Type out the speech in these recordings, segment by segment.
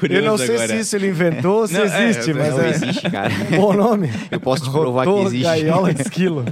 curioso. Eu não sei agora. se isso ele inventou ou se existe, mas Não existe, cara. um bom nome. Eu posso te provar que Rotor existe. Gaiola de Esquilo.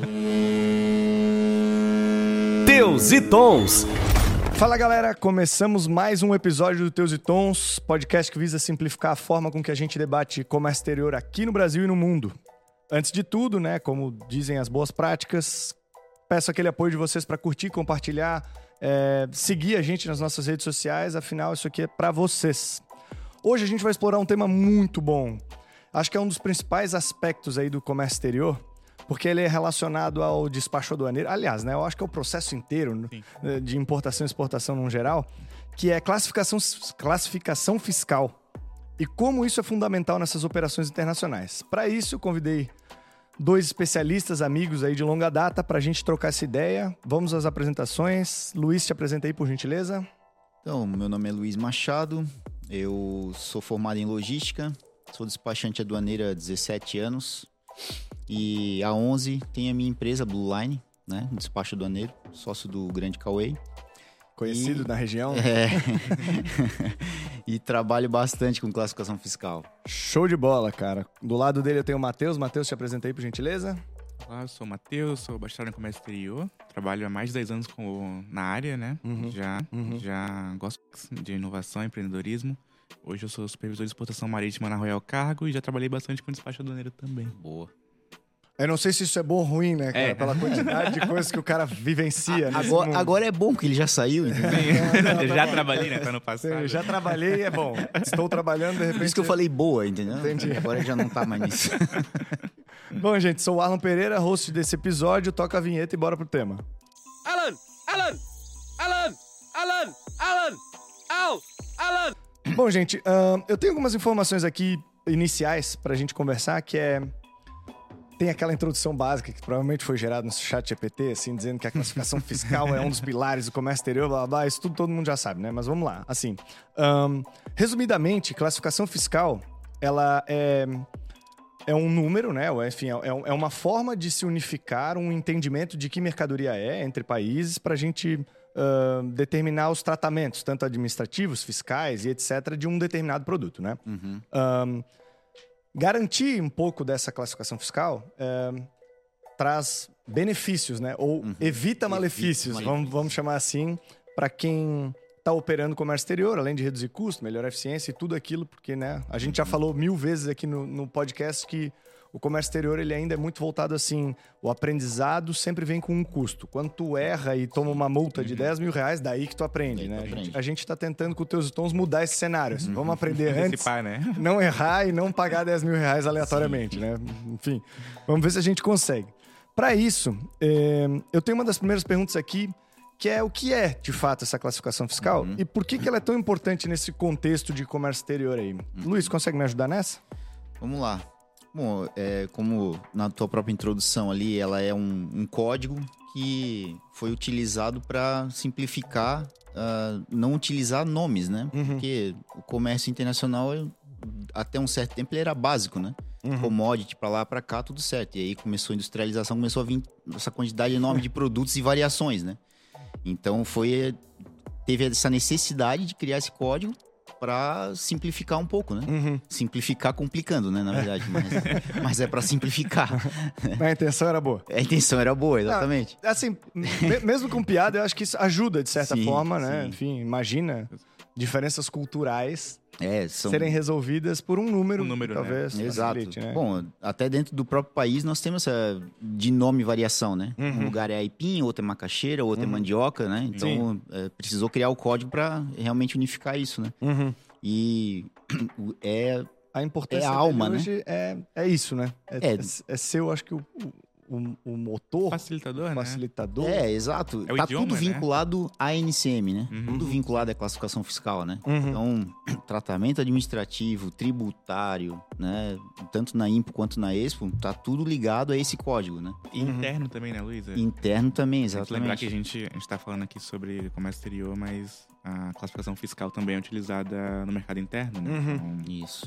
Teus e Tons. Fala galera, começamos mais um episódio do Teus e Tons, podcast que visa simplificar a forma com que a gente debate comércio exterior aqui no Brasil e no mundo. Antes de tudo, né, como dizem as boas práticas, peço aquele apoio de vocês para curtir, compartilhar, seguir a gente nas nossas redes sociais, afinal isso aqui é para vocês. Hoje a gente vai explorar um tema muito bom. Acho que é um dos principais aspectos aí do comércio exterior, porque ele é relacionado ao despacho aduaneiro. Aliás, né, eu acho que é o processo inteiro de importação e exportação no geral, que é classificação fiscal. E como isso é fundamental nessas operações internacionais. Para isso, eu convidei dois especialistas, amigos aí de longa data, para a gente trocar essa ideia. Vamos às apresentações. Luiz, te apresenta aí, por gentileza. Então, meu nome é Luiz Machado, eu sou formado em logística, sou despachante aduaneiro há 17 anos e há 11 tenho a minha empresa Blue Line, né, despacho aduaneiro, sócio do Grande Cauê. Conhecido na região. E trabalho bastante com classificação fiscal. Show de bola, cara. Do lado dele eu tenho o Matheus. Matheus, te apresenta aí, por gentileza. Olá, eu sou o Matheus, sou bacharel em comércio exterior. Trabalho há mais de 10 anos na área, né? Já gosto de inovação e empreendedorismo. Hoje eu sou supervisor de exportação marítima na Royal Cargo e já trabalhei bastante com despacho aduaneiro também. Boa. Eu não sei se isso é bom ou ruim, né, cara? Pela quantidade de coisas que o cara vivencia. Agora é bom que ele já saiu, entendeu? Eu já trabalhei, né? Ano passado. Eu já trabalhei, é bom. Estou trabalhando, de repente... Por isso que eu falei boa, entendeu? Entendi. Agora já não tá mais nisso. Bom, gente, sou o Arlon Pereira, host desse episódio. Toca a vinheta e bora pro tema. Alan! Bom, gente, eu tenho algumas informações aqui iniciais pra gente conversar, que tem aquela introdução básica que provavelmente foi gerada no chat GPT, assim, dizendo que a classificação fiscal é um dos pilares do comércio exterior, blá, blá, blá. Isso tudo todo mundo já sabe, né? Mas vamos lá. Assim, resumidamente, classificação fiscal, ela é um número, né? Enfim, é uma forma de se unificar um entendimento de que mercadoria é entre países para a gente determinar os tratamentos, tanto administrativos, fiscais e etc., de um determinado produto, né? Garantir um pouco dessa classificação fiscal traz benefícios, né? Ou evita malefícios, vamos chamar assim, para quem está operando comércio exterior, além de reduzir custo, melhorar a eficiência e tudo aquilo, porque, né, a gente já falou 1000 vezes aqui no podcast que o comércio exterior ele ainda é muito voltado assim, o aprendizado sempre vem com um custo. Quando tu erra e toma uma multa de 10 mil reais, daí que tu aprende, né? A gente tá tentando com os Teus Tons mudar esse cenário. Assim. Vamos aprender antes, né? não errar e não pagar 10 mil reais aleatoriamente, né? Enfim, vamos ver se a gente consegue. Para isso, eu tenho uma das primeiras perguntas aqui, que é o que é, de fato, essa classificação fiscal e por que ela é tão importante nesse contexto de comércio exterior aí. Luiz, consegue me ajudar nessa? Vamos lá. Bom, como na tua própria introdução ali, ela é um código que foi utilizado para simplificar, não utilizar nomes, né? Porque o comércio internacional, até um certo tempo, ele era básico, né? Commodity para lá, para cá, tudo certo. E aí começou a industrialização, começou a vir essa quantidade enorme de produtos e variações, né? Então teve essa necessidade de criar esse código para simplificar um pouco, né? Simplificar complicando, né, na verdade. Mas é para simplificar. A intenção era boa. A intenção era boa, exatamente. Assim, mesmo com piada, eu acho que isso ajuda, de certa forma, né? Sim. Enfim, imagina diferenças culturais serem resolvidas por um número talvez. Né? Exato. Né? Bom, até dentro do próprio país nós temos essa de nome variação, né? Um lugar é aipim, outro é macaxeira, outro é mandioca, né? Então, precisou criar o código para realmente unificar isso, né? E a importância a alma, né? Hoje é isso, né? É ser, eu acho que o motor... Facilitador, né? Exato. É o tá idioma, tudo vinculado à NCM, né? Tudo vinculado à classificação fiscal, né? Então, tratamento administrativo, tributário, né? Tanto na IMPO quanto na Expo, tá tudo ligado a esse código, né? E interno também, né, Luísa? Interno também, exatamente. Lembrar que a gente tá falando aqui sobre comércio exterior, mas a classificação fiscal também é utilizada no mercado interno, né? Isso.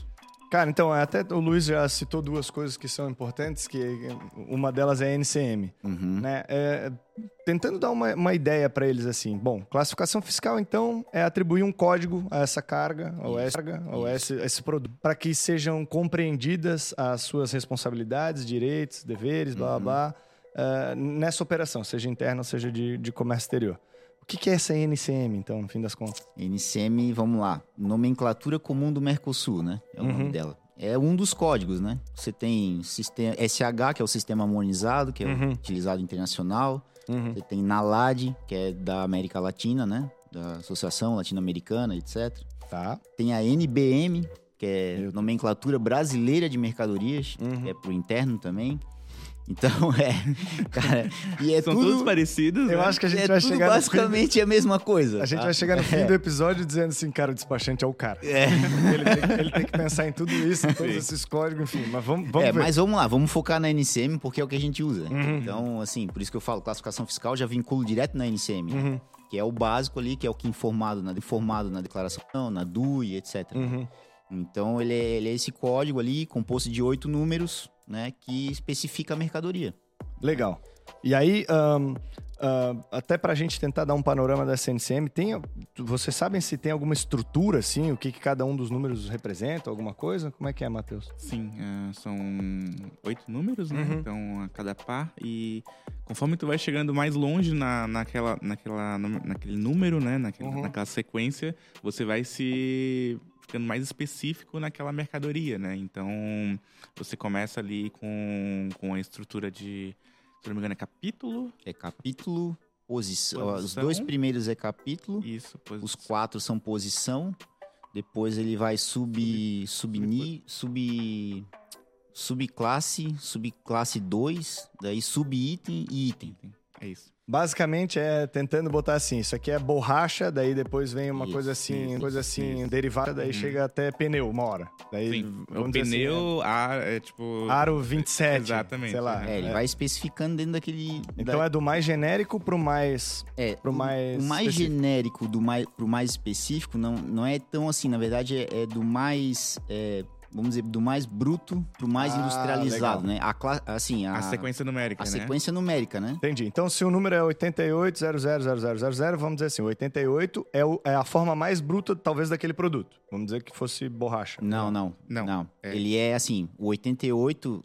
Cara, então, até o Luiz já citou duas coisas que são importantes, que uma delas é a NCM, né? Tentando dar uma ideia para eles, assim, bom, classificação fiscal, então, é atribuir um código a essa carga, ou esse produto, para que sejam compreendidas as suas responsabilidades, direitos, deveres, blá, blá, blá, nessa operação, seja interna ou seja de comércio exterior. O que é essa NCM, então, no fim das contas? NCM, vamos lá. Nomenclatura Comum do Mercosul, né? É o nome dela. É um dos códigos, né? Você tem sistema SH, que é o sistema harmonizado, que é utilizado internacional. Você tem NALAD, que é da América Latina, né? Da Associação Latino-Americana, etc. Tá. Tem a NBM, que é Nomenclatura Brasileira de Mercadorias, que é pro interno também. Então, cara, e é São tudo... todos parecidos, Eu né? acho que a gente vai chegar basicamente a mesma coisa. A gente vai chegar no fim do episódio dizendo assim, cara, o despachante é o cara. Ele tem que pensar em tudo isso, em todos esses códigos, enfim. Mas vamos ver. Mas vamos lá, vamos focar na NCM, porque é o que a gente usa. Então, assim, por isso que eu falo, classificação fiscal, já vinculo direto na NCM. Que é o básico ali, que é o que informado na declaração, na DUI, etc. Então, ele é esse código ali, composto de 8 números, né, que especifica a mercadoria. Legal. E aí, até pra gente tentar dar um panorama dessa NCM, vocês sabem se tem alguma estrutura, assim, o que cada um dos números representa, alguma coisa? Como é que é, Matheus? Sim, são 8 números, né? Então, a cada par. E conforme tu vai chegando mais longe naquele número, né? Naquela sequência, você vai ficando mais específico naquela mercadoria, né? Então, você começa ali com a estrutura de, se não me engano, é capítulo. É capítulo, posição. Os 2 primeiros é capítulo. Isso, posição. Os 4 são posição. Depois ele vai subclasse 2, daí subitem e item. É isso. Basicamente tentando botar assim, isso aqui é borracha, daí depois vem uma coisa assim, derivada, daí chega até pneu, uma hora. Daí, sim, o pneu, assim, tipo... Aro 27, exatamente, sei lá. Ele vai especificando dentro daquele... Então é do mais genérico pro mais... O mais genérico pro mais específico não é tão assim, na verdade é do mais... vamos dizer, do mais bruto pro mais industrializado, legal. né? A sequência numérica, né? A sequência numérica, né? Entendi. Então, se o número é 88000000, vamos dizer assim, 88 é a forma mais bruta, talvez, daquele produto. Vamos dizer que fosse borracha. Não. Ele é assim, o 88,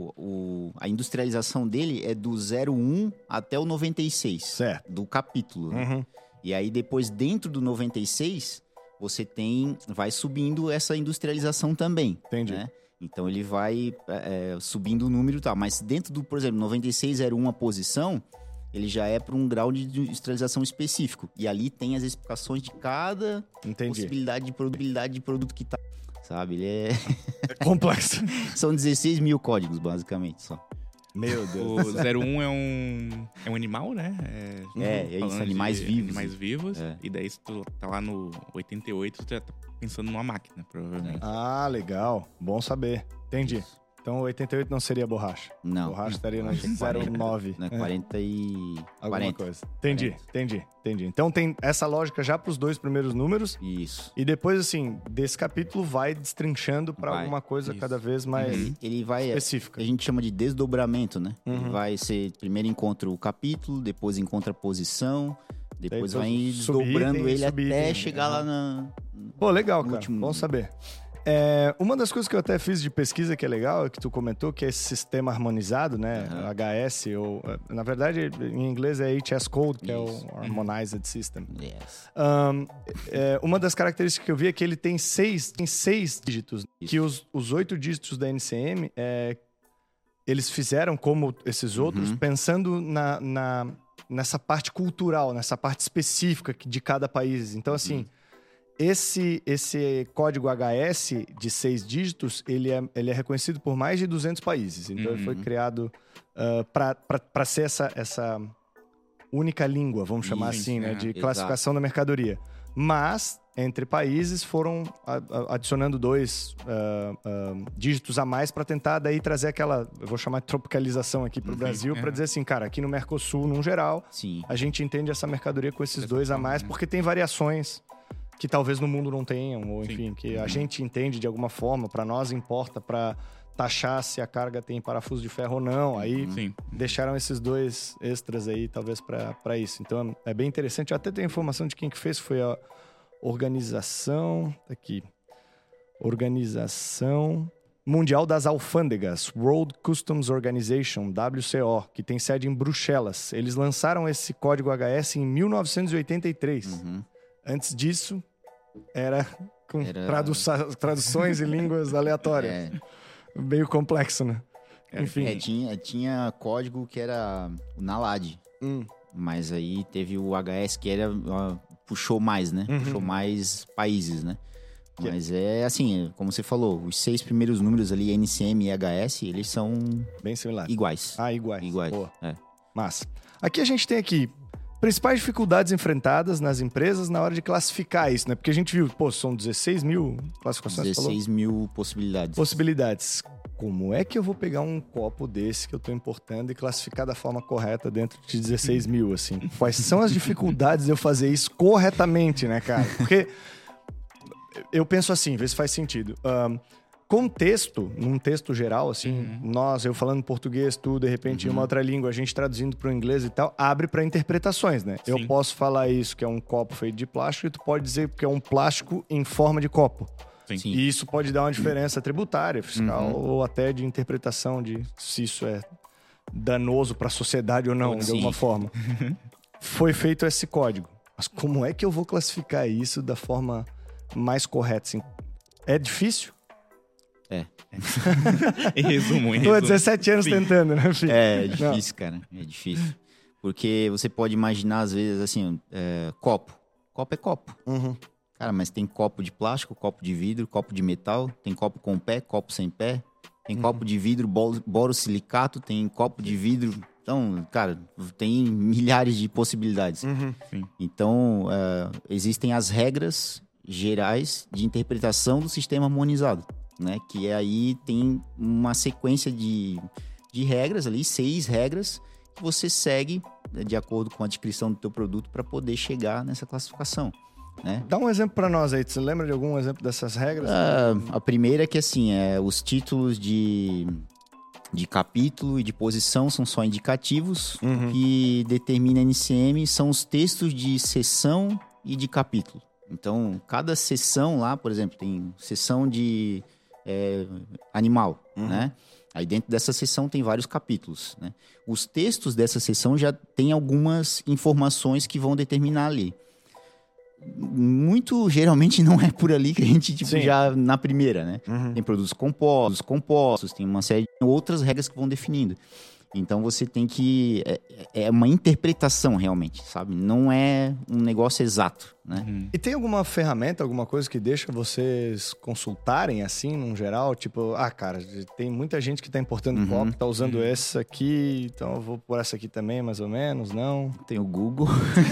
a industrialização dele é do 01 até o 96. Certo. Do capítulo. Né? E aí, depois, dentro do 96... você vai subindo essa industrialização também. Entendi. Né? Então, ele vai subindo o número e tal. Mas dentro do, por exemplo, 9601 a posição, ele já é para um grau de industrialização específico. E ali tem as explicações de cada possibilidade de produto que tá. Sabe? Ele é complexo. São 16 mil códigos, basicamente, só. Meu Deus. O 01 é um animal, né? Isso, animais vivos. Animais vivos. E daí, se tu tá lá no 88, tu já tá pensando numa máquina, provavelmente. Ah, legal. Bom saber. Entendi. Isso. Então, 88 não seria borracha. Não. Borracha estaria no 09. Né? 40 e... Alguma 40. coisa. Entendi. Então, tem essa lógica já pros 2 primeiros números. Isso. E depois, assim, desse capítulo vai destrinchando pra alguma coisa cada vez mais ele vai, específica. A gente chama de desdobramento, né? Ele vai ser... Primeiro encontra o capítulo, depois encontra a posição, depois vai desdobrando ele até chegar lá na... Pô, legal, cara. Bom saber. Uma das coisas que eu até fiz de pesquisa que é legal, que tu comentou, que é esse sistema harmonizado, né? HS, ou... Na verdade, em inglês é HS Code, que é o Harmonized System. Yes. Uma das características que eu vi é que ele tem 6 dígitos. Isso. Que os 8 dígitos da NCM, eles fizeram, como esses outros, pensando nessa parte cultural, nessa parte específica de cada país. Então, assim... Esse código HS de 6 dígitos, ele é reconhecido por mais de 200 países. Então, ele foi criado para ser essa única língua, vamos chamar assim, né, de classificação da mercadoria. Mas, entre países, foram adicionando 2 dígitos a mais para tentar daí trazer aquela, eu vou chamar de tropicalização aqui para o Brasil, para dizer assim, cara, aqui no Mercosul, num geral, a gente entende essa mercadoria com esses 2 a mais, porque tem variações que talvez no mundo não tenham, ou enfim, que a gente entende de alguma forma, para nós importa para taxar se a carga tem parafuso de ferro ou não. Aí deixaram esses 2 extras aí, talvez, para isso. Então, é bem interessante. Eu até tenho informação de quem que fez, foi a organização... Tá aqui. Organização Mundial das Alfândegas, World Customs Organization, WCO, que tem sede em Bruxelas. Eles lançaram esse código HS em 1983. Antes disso, era com traduções em línguas aleatórias. Meio complexo, né? Enfim. Tinha código que era o NALAD. Mas aí teve o HS que era... puxou mais, né? Puxou mais países, né? Mas é assim, como você falou, os 6 primeiros números ali, NCM e HS, eles são... bem similares. Iguais. Iguais. Boa. É. Massa. Aqui a gente tem principais dificuldades enfrentadas nas empresas na hora de classificar isso, né? Porque a gente viu, são 16 mil classificações. 16 mil possibilidades. Como é que eu vou pegar um copo desse que eu tô importando e classificar da forma correta dentro de 16 mil, assim? Quais são as dificuldades de eu fazer isso corretamente, né, cara? Porque... eu penso assim, vê se faz sentido. Num texto geral, assim, eu falando português, de repente, em uma outra língua, a gente traduzindo para o inglês e tal, abre para interpretações, né? Eu posso falar isso, que é um copo feito de plástico, e tu pode dizer que é um plástico em forma de copo. Sim. E isso pode dar uma diferença tributária, fiscal, ou até de interpretação de se isso é danoso para a sociedade ou não, de alguma forma. Foi feito esse código. Mas como é que eu vou classificar isso da forma... mais correto, assim? É difícil? Em resumo. Tô há 17 anos tentando, né, filho? É difícil, cara. É difícil. Porque você pode imaginar, às vezes, assim, copo. Copo é copo. Cara, mas tem copo de plástico, copo de vidro, copo de metal, tem copo com pé, copo sem pé, tem copo de vidro, borosilicato, tem copo de vidro... Então, cara, tem milhares de possibilidades. Então, existem as regras gerais de interpretação do sistema harmonizado, né? Que aí tem uma sequência de regras ali, 6 regras, que você segue de acordo com a descrição do teu produto para poder chegar nessa classificação, né? Dá um exemplo para nós aí. Você lembra de algum exemplo dessas regras? A primeira é que, assim, os títulos de capítulo e de posição são só indicativos. O que determina a NCM são os textos de seção e de capítulo. Então, cada seção lá, por exemplo, tem seção de animal, né? Aí dentro dessa seção tem vários capítulos, né? Os textos dessa seção já tem algumas informações que vão determinar ali. Muito, geralmente, não é por ali que a gente, já na primeira, né? Tem produtos compostos, tem uma série de outras regras que vão definindo. Então, você tem que... É uma interpretação, realmente, sabe? Não é um negócio exato, né? E tem alguma ferramenta, alguma coisa que deixa vocês consultarem, assim, num geral? Tipo, cara, tem muita gente que tá importando copo, tá usando essa aqui, então eu vou por essa aqui também, mais ou menos, não? Tem o Google.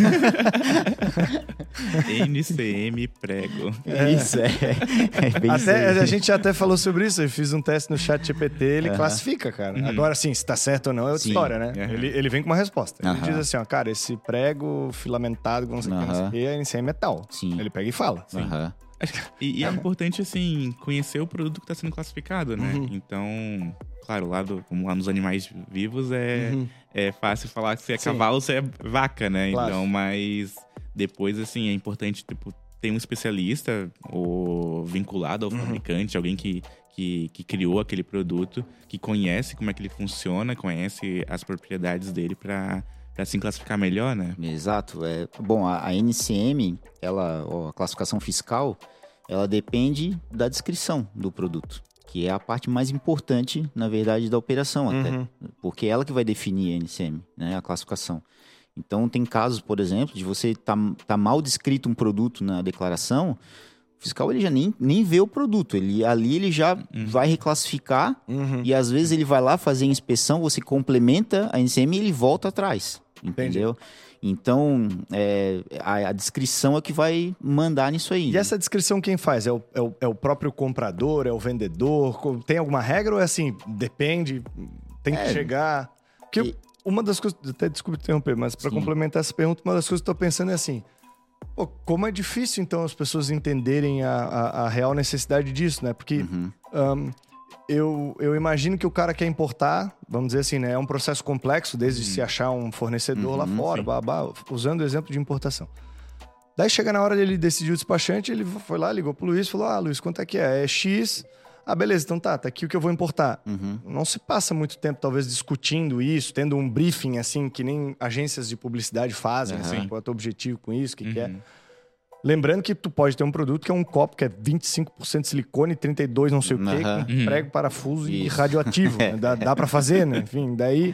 NCM prego. Isso, é bem até, a gente até falou sobre isso, eu fiz um teste no ChatGPT, ele classifica, cara. Agora, sim, se tá certo ou não é outra história, né? Ele vem com uma resposta. Ele diz assim, cara, esse prego filamentado, não sei o que, é NCM metal. Sim. Ele pega e fala. E é importante, assim, conhecer o produto que está sendo classificado, né? Então, claro, como lá nos animais vivos, é fácil falar que se é cavalo ou se é vaca, né? Claro. Então, mas depois, assim, é importante, ter um especialista ou vinculado ao fabricante, alguém que criou aquele produto, que conhece como é que ele funciona, conhece as propriedades dele para assim classificar melhor, né? Exato. Bom, a NCM, a classificação fiscal, ela depende da descrição do produto, que é a parte mais importante, na verdade, da operação até. Porque é ela que vai definir a NCM, né, a classificação. Então, tem casos, por exemplo, de você tá mal descrito um produto na declaração, o fiscal ele já nem vê o produto. Ali ele já vai reclassificar e às vezes ele vai lá fazer a inspeção, você complementa a NCM e ele volta atrás. Entendeu? Entendi. Então, a descrição é que vai mandar nisso aí. E essa descrição quem faz? É o próprio comprador? É o vendedor? Tem alguma regra ou é assim? Depende, tem que chegar... Porque uma das coisas... Até desculpa interromper, mas para complementar essa pergunta, uma das coisas que eu tô pensando é assim... Pô, como é difícil, então, as pessoas entenderem a real necessidade disso, né? Porque eu imagino que o cara quer importar, vamos dizer assim, né? É um processo complexo, desde se achar um fornecedor lá fora, usando o exemplo de importação. Daí chega na hora dele decidir o despachante, ele foi lá, ligou pro Luiz, falou, Luiz, quanto é que é? É X... Ah, beleza, então tá aqui o que eu vou importar. Não se passa muito tempo, talvez, discutindo isso, tendo um briefing, assim, que nem agências de publicidade fazem, assim, qual é o teu objetivo com isso, o que que é. Lembrando que tu pode ter um produto que é um copo que é 25% silicone, 32% não sei o quê, com prego, parafuso e radioativo. Né? Dá pra fazer, né? Enfim, daí...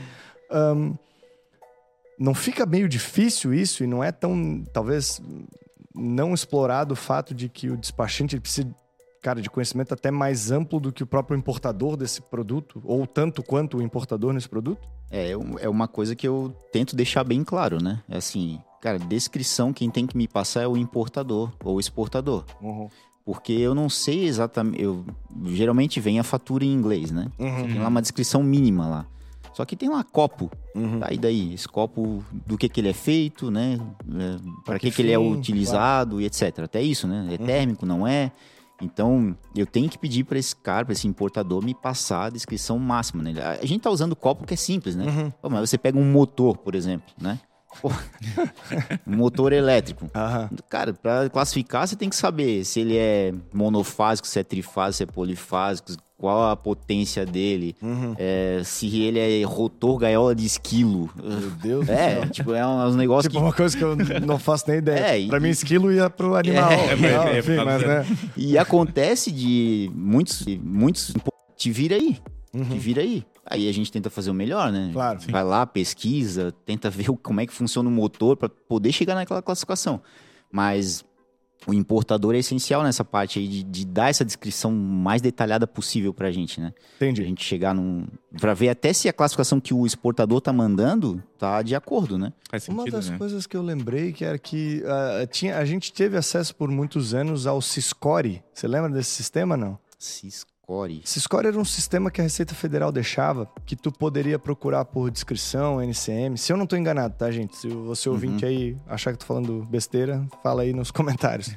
não fica meio difícil isso e não é tão, talvez, não explorado o fato de que o despachante ele precisa... cara, de conhecimento até mais amplo do que o próprio importador desse produto, ou tanto quanto o importador nesse produto? É uma coisa que eu tento deixar bem claro, né? É assim, cara, descrição quem tem que me passar é o importador ou o exportador. Porque eu não sei exatamente... geralmente vem a fatura em inglês, né? Tem lá uma descrição mínima lá. Só que tem lá copo. Tá, e daí? Esse copo, do que ele é feito, né? Para que ele é utilizado e etc. Até isso, né? É térmico, não é? Então, eu tenho que pedir para esse cara, para esse importador, me passar a descrição máxima, né? A gente tá usando copo que é simples, né? Pô, mas você pega um motor, por exemplo, né? Pô, um motor elétrico. Cara, para classificar, você tem que saber se ele é monofásico, se é trifásico, se é polifásico, qual a potência dele, se ele é rotor, gaiola de esquilo. Meu Deus do céu. Tipo, é uns negócios tipo, uma coisa que eu não faço nem ideia. Pra mim, esquilo ia pro animal. Enfim, mas, né? E acontece de muitos te vira aí. Te vira aí. Aí a gente tenta fazer o melhor, né? Claro. Vai lá, pesquisa, tenta ver como é que funciona o motor para poder chegar naquela classificação. Mas o importador é essencial nessa parte aí de dar essa descrição mais detalhada possível pra gente, né? Entendi. Pra gente chegar pra ver até se a classificação que o exportador tá mandando tá de acordo, né? Faz sentido, uma das né? coisas que eu lembrei que era que a gente teve acesso por muitos anos ao Siscore. Você lembra desse sistema, não? Siscore. Siscore era um sistema que a Receita Federal deixava, que tu poderia procurar por descrição, NCM. Se eu não estou enganado, tá, gente? Se você ouvinte aí achar que eu tô falando besteira, fala aí nos comentários.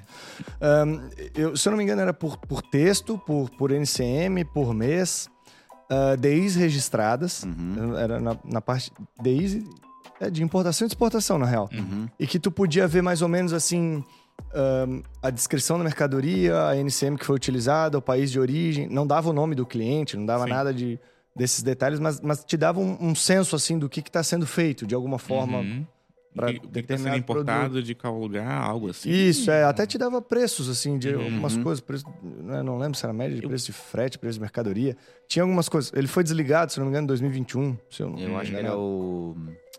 Se eu não me engano, era por texto, por NCM, por mês, DIs registradas. Era na parte DIs de importação e exportação, na real. E que tu podia ver mais ou menos assim... a descrição da mercadoria, a NCM que foi utilizada, o país de origem, não dava o nome do cliente, não dava nada desses detalhes, mas te dava um senso assim do que está sendo feito de alguma forma para determinado que está sendo importado produto. De qual lugar, algo assim. Isso, até te dava preços assim de algumas coisas, preço, não lembro se era média de preço de frete, preço de mercadoria. Tinha algumas coisas. Ele foi desligado, se não me engano, em 2021. Eu acho que era o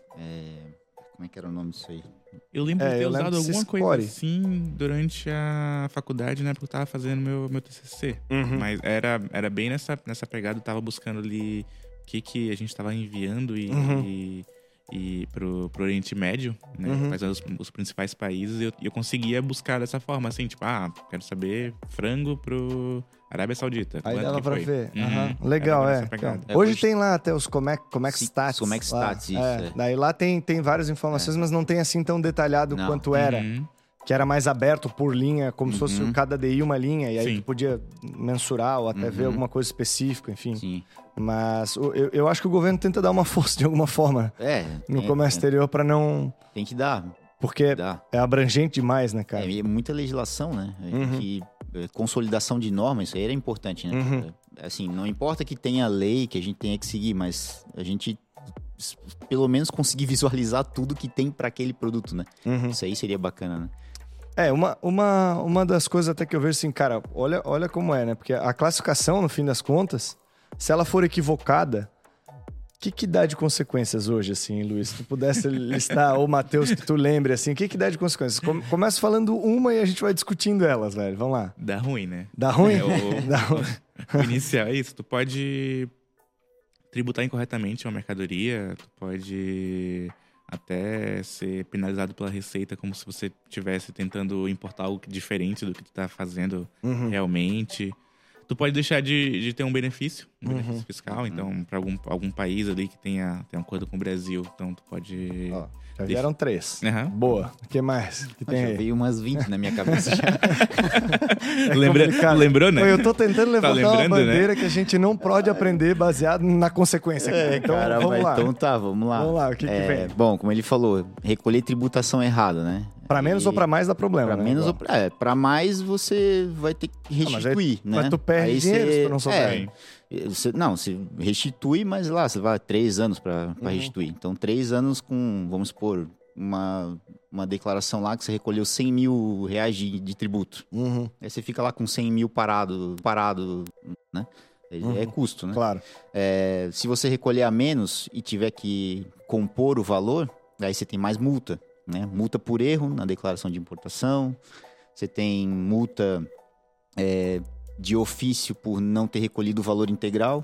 como é que era o nome disso aí? Eu lembro de ter usado alguma coisa assim durante a faculdade, né? Porque eu tava fazendo meu TCC. Mas era bem nessa pegada. Eu tava buscando ali o que a gente tava enviando e pro Oriente Médio, né? Quais eram os principais países. E eu conseguia buscar dessa forma, assim. Tipo, quero saber frango pro Arábia Saudita. Aí dava pra ver. Legal, hoje tem lá até os Comex Stats. Comex Stats, isso. Daí lá tem várias informações, mas não tem assim tão detalhado quanto era. Que era mais aberto por linha, como se fosse cada DI uma linha. E aí tu podia mensurar ou até ver alguma coisa específica, enfim. Sim. Mas eu acho que o governo tenta dar uma força de alguma forma no comércio exterior pra não... Tem que dar. Porque é abrangente demais, né, cara? É muita legislação, né? Consolidação de normas, isso aí era importante, né? Assim, não importa que tenha lei, que a gente tenha que seguir, mas a gente pelo menos conseguir visualizar tudo que tem para aquele produto, né? Isso aí seria bacana, né? Uma das coisas até que eu vejo assim, cara, olha como é, né? Porque a classificação, no fim das contas, se ela for equivocada, o que dá de consequências hoje, assim, Luiz? Se tu pudesse listar, ou Matheus, que tu lembre, assim, o que dá de consequências? Começa falando uma e a gente vai discutindo elas, velho. Vamos lá. Dá ruim, né? Dá ruim? Dá ruim. O inicial é isso. Tu pode tributar incorretamente uma mercadoria, tu pode até ser penalizado pela Receita como se você estivesse tentando importar algo diferente do que tu tá fazendo realmente. Tu pode deixar de ter um benefício fiscal. Então, para algum país ali que tem um acordo com o Brasil, então tu pode... Ó, já vieram 3. Uhum. Boa. O que mais? Que tem aí? Veio umas 20 na minha cabeça já. Lembrou, né? Eu tô tentando levantar uma lembrando, bandeira que a gente não pode aprender baseado na consequência. Então, Cara, vamos lá. Então tá, vamos lá. Vamos lá, o que vem? Bom, como ele falou, recolher tributação errada, né? Pra menos ou pra mais dá problema, Pra né? menos ou pra mais você vai ter que restituir, né? Mas tu perde dinheiro se tu não souber. Você restitui, mas lá você vai 3 anos pra restituir. Então 3 anos com, vamos supor, uma declaração lá que você recolheu 100 mil reais de tributo. Aí você fica lá com 100 mil parado, né? É custo, né? Claro. Se você recolher a menos e tiver que compor o valor, aí você tem mais multa, né? Multa por erro na declaração de importação. Você tem multa de ofício por não ter recolhido o valor integral.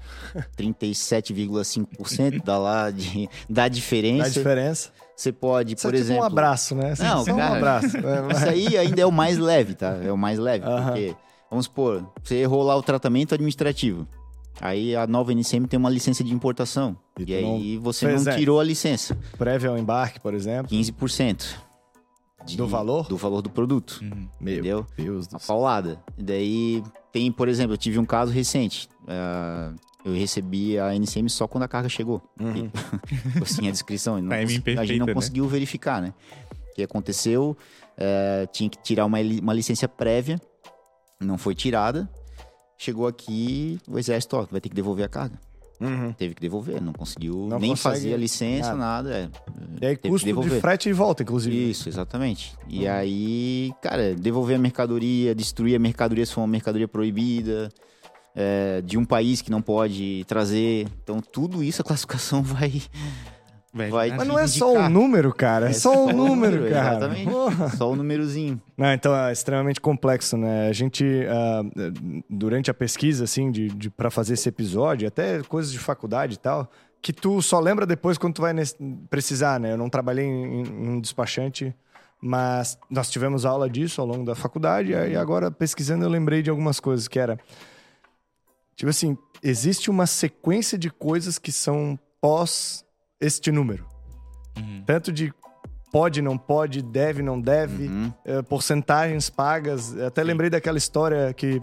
37,5% dá diferença. Dá diferença. Você pode, Isso por é tipo exemplo... um abraço, né? Não, só cara, um abraço. Isso aí ainda é o mais leve, tá? É o mais leve, porque... Vamos supor, você errou lá o tratamento administrativo. Aí a nova NCM tem uma licença de importação. E aí você não tirou a licença. Prévio ao embarque, por exemplo. 15%. Do valor? Do valor do produto. Entendeu? Meu Deus do Uma céu. paulada. E daí tem, por exemplo, eu tive um caso recente. Eu recebi a NCM só quando a carga chegou. Assim, a descrição. A gente não conseguiu verificar, né? O que aconteceu? Tinha que tirar uma licença prévia. Não foi tirada. Chegou aqui, o exército vai ter que devolver a carga. Teve que devolver, não conseguiu nem fazer a licença, nada. E aí custo de frete e volta, inclusive. Isso, exatamente. E aí, cara, devolver a mercadoria, destruir a mercadoria se for uma mercadoria proibida, de um país que não pode trazer. Então, tudo isso a classificação vai mas não é só um número, cara. É só um número, cara. Exatamente. Só um númerozinho. Não, então é extremamente complexo, né? A gente, durante a pesquisa, assim, pra fazer esse episódio, até coisas de faculdade e tal, que tu só lembra depois quando tu vai precisar, né? Eu não trabalhei em um despachante, mas nós tivemos aula disso ao longo da faculdade, e agora pesquisando eu lembrei de algumas coisas, que era... Tipo assim, existe uma sequência de coisas que são pós este número. Tanto de pode, não pode, deve, não deve, porcentagens pagas. Até lembrei daquela história que...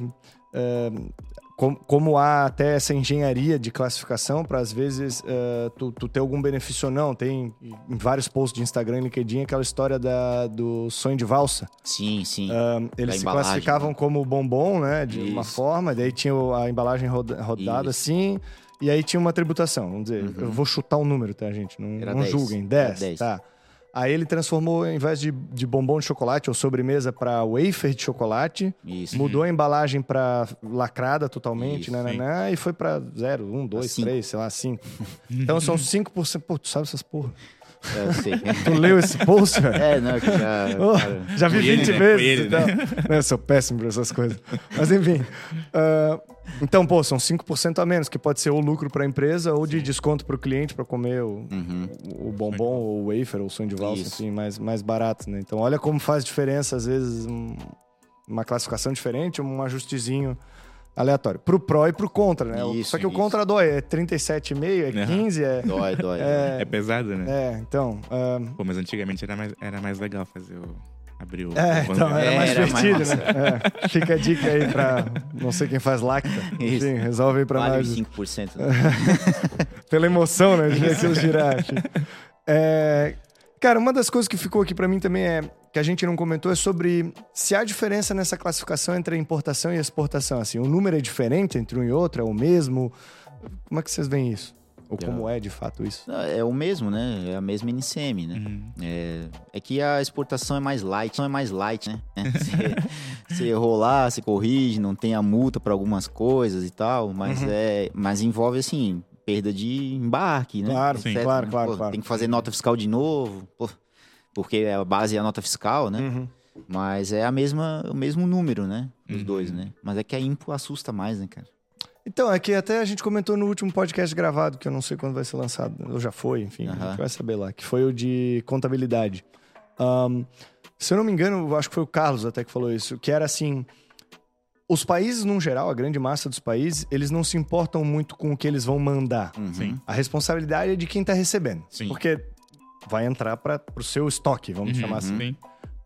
como há até essa engenharia de classificação para, às vezes, tu ter algum benefício ou não. Tem em vários posts de Instagram e LinkedIn aquela história do sonho de valsa. Sim. Eles se classificavam como bombom, né? De uma forma, daí tinha a embalagem rodada assim, e aí tinha uma tributação. Vamos dizer, eu vou chutar um número, tá, gente? Não julguem. 10, tá? Aí ele transformou, ao invés de bombom de chocolate ou sobremesa, para wafer de chocolate. Isso. Mudou a embalagem para lacrada totalmente, e foi para 0, 1, 2, 3, sei lá, 5. Então são 5%. Pô, tu sabe essas porra? Eu sei. Tu leu esse post, velho? Não, que já vi 20 ele, vezes. ele, então. Eu sou péssimo pra essas coisas. Mas enfim. Então, pô, são 5% a menos, que pode ser ou lucro pra empresa ou de desconto pro cliente pra comer o bombom, ou o wafer, ou o sonho de valsa, enfim, mais barato, né? Então, olha como faz diferença, às vezes, uma classificação diferente, um ajustezinho aleatório. Pro pró e pro contra, né? Só que o contra dói. É 37,5, é 15, Dói. É pesado, né? Então... Pô, mas antigamente era mais legal fazer abrir o... então era mais divertido, né? Fica a dica aí pra não sei quem faz lacta. Enfim, resolve aí pra vale nós. 5%. Né? Pela emoção, né? De ver aquilo girar. Cara, uma das coisas que ficou aqui pra mim também que a gente não comentou é sobre se há diferença nessa classificação entre a importação e a exportação. Assim, o número é diferente entre um e outro? É o mesmo? Como é que vocês veem isso? Ou como é de fato isso? É o mesmo, né? É a mesma NCM, né? É que a exportação é mais light, né? Você errou lá, você corrige, não tem a multa para algumas coisas e tal, mas envolve, assim, perda de embarque, né? Claro, etc, claro, né? claro. Tem que fazer nota fiscal de novo, porque a base é a nota fiscal, né? Mas é o mesmo número, né? Os dois, né? Mas é que a IMPO assusta mais, né, cara? Então, é que até a gente comentou no último podcast gravado, que eu não sei quando vai ser lançado, ou já foi, enfim, a gente vai saber lá, que foi o de contabilidade. Se eu não me engano, eu acho que foi o Carlos até que falou isso, que era assim, Os países, no geral, a grande massa dos países, eles não se importam muito com o que eles vão mandar. Sim. A responsabilidade é de quem tá recebendo. Sim. Porque vai entrar pro seu estoque, vamos chamar assim. Sim.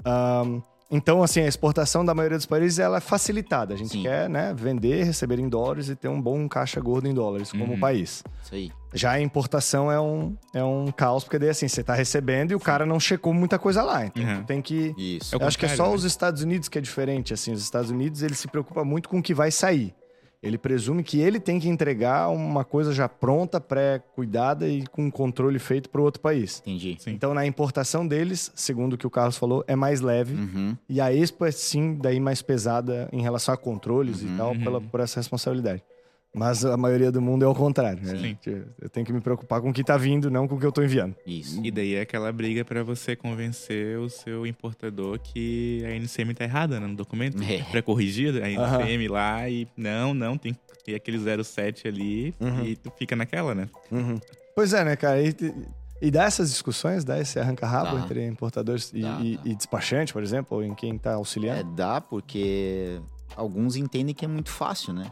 Então, assim, a exportação da maioria dos países, ela é facilitada. A gente Sim. quer, né, vender, receber em dólares e ter um bom caixa gordo em dólares como país. Isso aí. Já a importação é um caos, porque daí, assim, você tá recebendo e o cara não checou muita coisa lá. Então, tu tem que... Isso. É o Eu acho que é só contrário, os Estados Unidos que é diferente, assim. Os Estados Unidos, ele se preocupa muito com o que vai sair. Ele presume que ele tem que entregar uma coisa já pronta, pré-cuidada e com controle feito para o outro país. Entendi. Sim. Então, na importação deles, segundo o que o Carlos falou, é mais leve. E a Expo é, sim, daí mais pesada em relação a controles e tal, por essa responsabilidade. Mas a maioria do mundo é ao contrário. Né? Sim. Eu tenho que me preocupar com o que tá vindo, não com o que eu tô enviando. Isso. E daí é aquela briga pra você convencer o seu importador que a NCM tá errada, né, no documento. É. Pra corrigir a NCM lá e não, tem que ter aquele 07 ali e tu fica naquela, né? Pois é, né, cara? E dá essas discussões, dá esse arranca-rabo Dá. entre importadores Dá. e despachante, por exemplo, ou em quem tá auxiliando? Dá, porque alguns entendem que é muito fácil, né?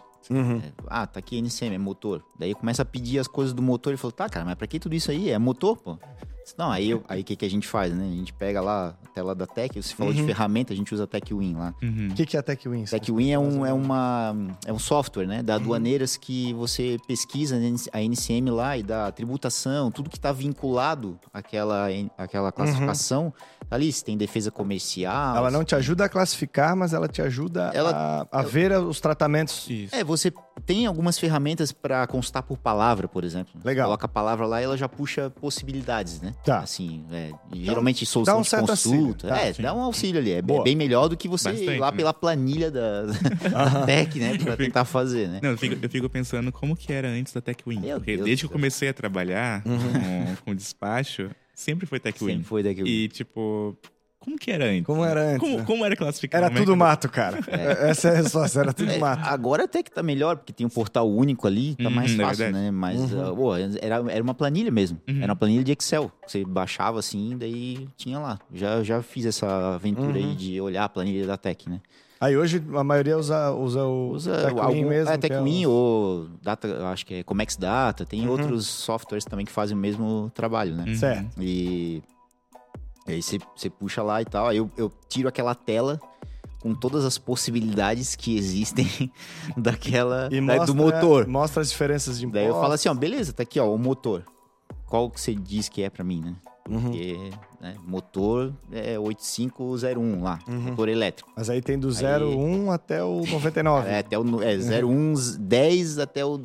Tá aqui NCM, é motor. Daí começa a pedir as coisas do motor e fala, tá, cara, mas pra que tudo isso aí? É motor, pô. Não, aí o que a gente faz, né? A gente pega lá a tela da Tech, você falou de ferramenta, a gente usa a TechWin lá. O que é a TechWin? TechWin é um software, né? Da aduaneiras que você pesquisa a NCM lá e da tributação, tudo que está vinculado àquela classificação. Ali, se tem defesa comercial. Ela não te ajuda a classificar, mas ela te ajuda a ver os tratamentos. Isso. Você tem algumas ferramentas para constar por palavra, por exemplo. Legal. Coloca a palavra lá e ela já puxa possibilidades, né? Tá. Assim, geralmente solução dá um de certo consulta. auxílio. Tá, Dá um auxílio ali. É Boa. bem melhor do que você ir Bastante, lá né? pela planilha da Tech, né? Pra tentar fazer, né? Não, eu fico pensando como que era antes da TechWin. Meu Porque Deus desde do que eu comecei a trabalhar com despacho, sempre foi TechWin. Sempre foi TechWin. E, tipo, como que era antes? Como era antes, né? Como era classificado? Era Como é tudo que- mato, cara. Essa é a resposta, era tudo mato. Agora até que tá melhor, porque tem um portal único ali, tá mais é fácil, verdade. né? Mas, era uma planilha mesmo. Era uma planilha de Excel. Você baixava assim, daí tinha lá. Já fiz essa aventura aí de olhar a planilha da Tech, né? Aí hoje a maioria usa o TechWin mesmo. que é TechWin os- ou Data, eu acho que é Comex Data. Tem outros softwares também que fazem o mesmo trabalho, né? Certo. E aí você puxa lá e tal. Aí eu tiro aquela tela com todas as possibilidades que existem daquela E do motor. Mostra as diferenças de impostos. Daí eu falo assim, ó, beleza, tá aqui, ó, o motor. Qual que você diz que é pra mim, né? Porque motor é 8501 lá, motor elétrico. Mas aí tem do 01 até o 99. Até o 0110 até o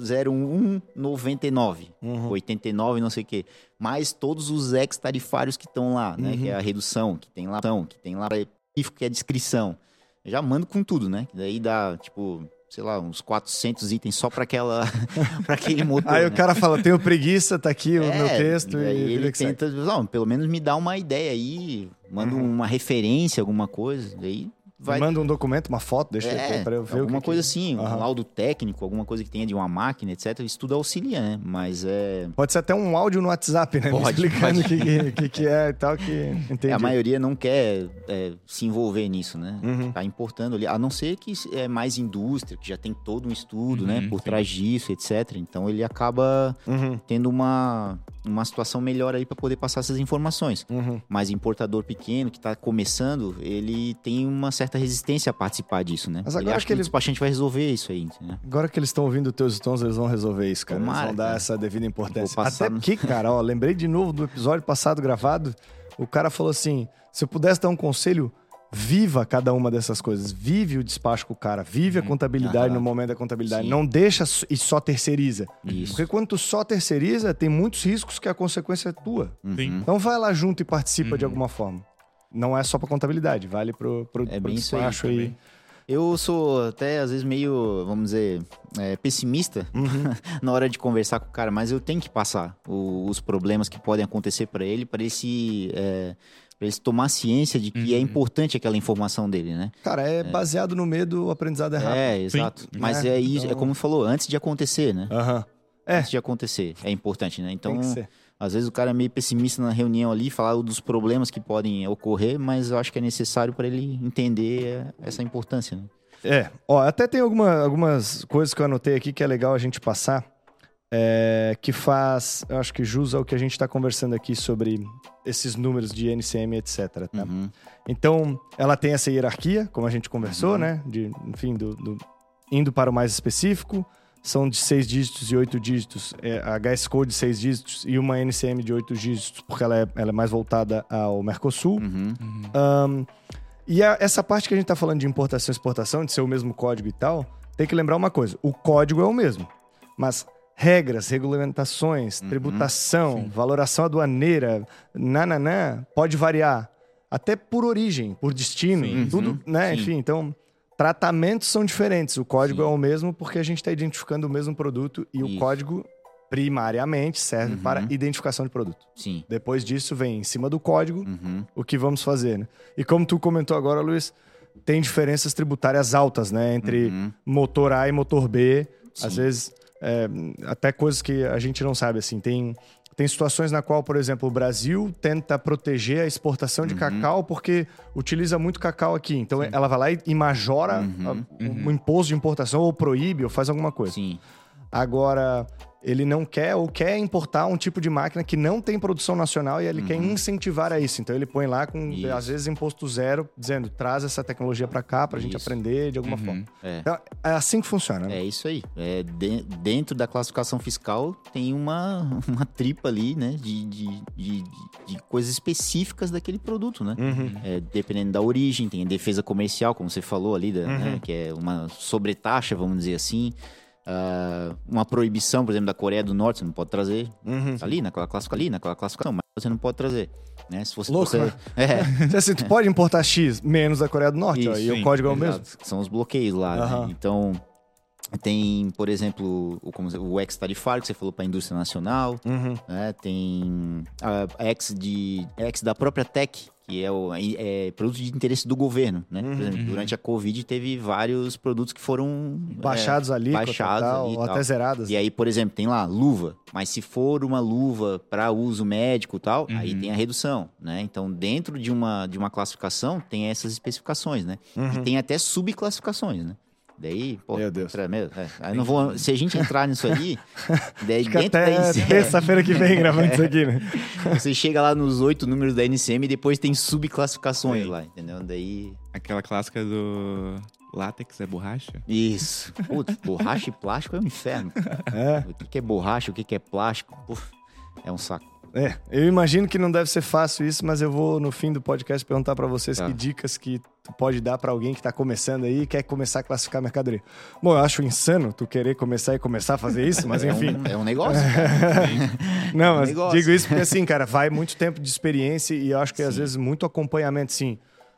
0199. 89, não sei o quê. Mais todos os ex-tarifários que estão lá, né? Que é a redução, que tem lá que é a descrição. Eu já mando com tudo, né? Daí dá, tipo, sei lá, uns 400 itens só pra aquele motor. Aí né? o cara fala, tenho preguiça, tá aqui o meu texto. Daí E ele que segue. tenta, não, pelo menos me dá uma ideia aí, manda uma referência, alguma coisa, daí vai... Manda um documento, uma foto, deixa pra eu ver alguma o que coisa que... assim, um laudo técnico, alguma coisa que tenha de uma máquina, etc. Isso tudo auxilia, né? Mas Pode ser até um áudio no WhatsApp, né? Me Pode, explicando o que é e tal, que entendi. a maioria não quer se envolver nisso, né? Tá importando ali, a não ser que é mais indústria, que já tem todo um estudo, né? Por trás disso, etc. Então ele acaba tendo uma situação melhor aí para poder passar essas informações. Mas importador pequeno que tá começando, ele tem uma certa resistência a participar disso, né? Mas Ele agora acha que o despachante vai resolver isso aí, né? Agora que eles estão ouvindo os teus tons, eles vão resolver isso, cara. Tomara, eles vão dar cara. essa devida importância. Vou passar Até no- porque, cara, ó, lembrei de novo do episódio passado gravado, o cara falou assim, se eu pudesse dar um conselho, viva cada uma dessas coisas. Vive o despacho com o cara, vive a contabilidade no momento da contabilidade. Sim. Não deixa e só terceiriza. Isso. Porque quando tu só terceiriza, tem muitos riscos que a consequência é tua. Sim. Então vai lá junto e participa de alguma forma. Não é só pra contabilidade, vale pro bem isso aí despacho aí. também. Eu sou até, às vezes, meio, vamos dizer, pessimista na hora de conversar com o cara, mas eu tenho que passar os problemas que podem acontecer para ele se tomar ciência de que é importante aquela informação dele, né? Cara, é baseado no medo, o aprendizado é rápido. Exato. Mas É, isso, então- é como falou, antes de acontecer, né? Aham. Antes de acontecer, é importante, né? Então, Tem que ser. às vezes o cara é meio pessimista na reunião ali, falar dos problemas que podem ocorrer, mas eu acho que é necessário para ele entender essa importância, né? Até tem algumas coisas que eu anotei aqui que é legal a gente passar, que faz, eu acho que jus ao que a gente está conversando aqui sobre esses números de NCM, etc. Tá? Então, ela tem essa hierarquia, como a gente conversou, né? Enfim, indo para o mais específico, são de 6 dígitos e 8 dígitos, a HS Code de 6 dígitos e uma NCM de 8 dígitos, porque ela é mais voltada ao Mercosul. E essa parte que a gente está falando de importação e exportação, de ser o mesmo código e tal, tem que lembrar uma coisa, o código é o mesmo, mas regras, regulamentações, tributação, valoração aduaneira, pode variar, até por origem, por destino, tudo, né? Enfim, então, tratamentos são diferentes, o código é o mesmo porque a gente está identificando o mesmo produto e o código primariamente serve para identificação de produto. Sim. Depois disso vem em cima do código o que vamos fazer, né? E como tu comentou agora, Luiz, tem diferenças tributárias altas, né? Entre motor A e motor B. Sim. Às vezes, até coisas que a gente não sabe, assim. Tem situações na qual, por exemplo, o Brasil tenta proteger a exportação de cacau porque utiliza muito cacau aqui. Então, ela vai lá e majora o imposto de importação ou proíbe ou faz alguma coisa. Sim. Agora, ele não quer ou quer importar um tipo de máquina que não tem produção nacional e ele quer incentivar a isso. Então, ele põe lá com, às vezes, imposto zero, dizendo, traz essa tecnologia para cá pra gente aprender de alguma forma. Então, é assim que funciona, né? É isso aí. Dentro da classificação fiscal tem uma tripa ali, né? De coisas específicas daquele produto, né? Dependendo da origem, tem a defesa comercial, como você falou ali, né? Que é uma sobretaxa, vamos dizer assim. Uma proibição, por exemplo, da Coreia do Norte, você não pode trazer ali, naquela classificação, mas você não pode trazer, né? Se você, louco, né? Assim, tu pode importar X menos da Coreia do Norte, isso, e o código é o mesmo. São os bloqueios lá, né? Então, tem, por exemplo, o ex-tarifário que você falou para a indústria nacional, né? Tem a ex da própria Tech, que é produto de interesse do governo, né? Por exemplo, durante a Covid teve vários produtos que foram baixados ali, ou até zerados. E aí, por exemplo, tem lá luva, mas se for uma luva para uso médico e tal, aí tem a redução, né? Então, dentro de uma classificação tem essas especificações, né? E tem até subclassificações, né? Daí, pô, meu Deus. Aí não vou, se a gente entrar nisso aí, daí fica dentro até terça-feira que vem gravando isso aqui, né? Você chega lá nos 8 números da NCM e depois tem subclassificações lá, entendeu? Daí... Aquela clássica do látex é borracha? Isso. Putz, borracha e plástico é um inferno. O que é borracha, o que é plástico? Puf, é um saco. Eu imagino que não deve ser fácil isso, mas eu vou, no fim do podcast, perguntar pra vocês que dicas que tu pode dar pra alguém que tá começando aí e quer começar a classificar a mercadoria. Bom, eu acho insano tu querer começar a fazer isso, mas enfim. É um negócio. Não, mas digo isso porque assim, cara, vai muito tempo de experiência e eu acho que às vezes muito acompanhamento, sim.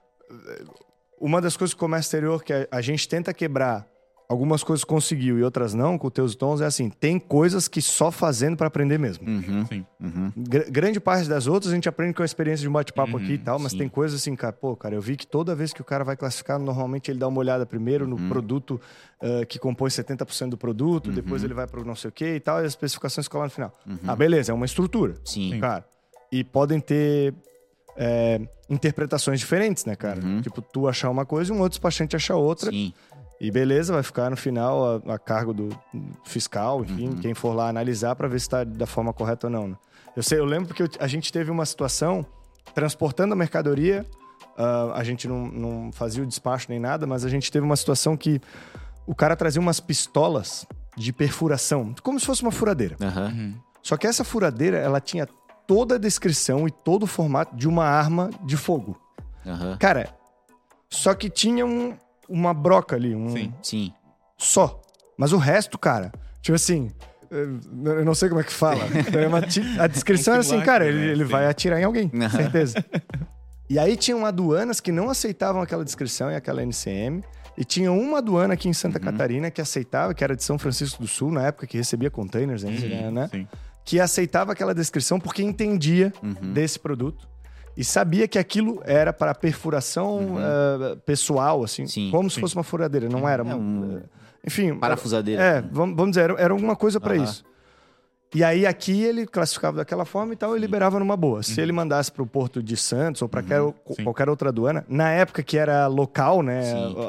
Uma das coisas que o comércio exterior que a gente tenta quebrar, algumas coisas conseguiu e outras não, com Teus e Tons, é assim, tem coisas que só fazendo pra aprender mesmo. Sim. Grande parte das outras a gente aprende com a experiência de um bate-papo aqui e tal, mas tem coisas assim, cara, eu vi que toda vez que o cara vai classificar, normalmente ele dá uma olhada primeiro no produto que compõe 70% do produto, depois ele vai pro não sei o que e tal, e as especificações ficam lá no final. Beleza, é uma estrutura. Sim. Cara, e podem ter interpretações diferentes, né, cara? Tipo, tu achar uma coisa e um outro despachante achar outra. Sim. E beleza, vai ficar no final a cargo do fiscal, enfim, quem for lá analisar para ver se está da forma correta ou não. Né? Eu lembro porque a gente teve uma situação transportando a mercadoria, a gente não fazia o despacho nem nada, mas a gente teve uma situação que o cara trazia umas pistolas de perfuração, como se fosse uma furadeira. Só que essa furadeira, ela tinha toda a descrição e todo o formato de uma arma de fogo. Cara, só que tinha uma broca ali. Sim. Só. Mas o resto, cara, tipo assim, eu não sei como é que fala. A descrição era assim, cara, ele vai atirar em alguém, certeza. E aí tinham aduanas que não aceitavam aquela descrição e aquela NCM. E tinha uma aduana aqui em Santa Catarina que aceitava, que era de São Francisco do Sul, na época que recebia containers ainda, né? Sim. Que aceitava aquela descrição porque entendia desse produto. E sabia que aquilo era para perfuração pessoal, assim, como se fosse uma furadeira. Não era enfim... Parafusadeira. Vamos dizer, era alguma coisa para isso. E aí aqui ele classificava daquela forma e tal, e liberava numa boa. Se ele mandasse pro Porto de Santos ou para qualquer outra aduana, na época que era local, né,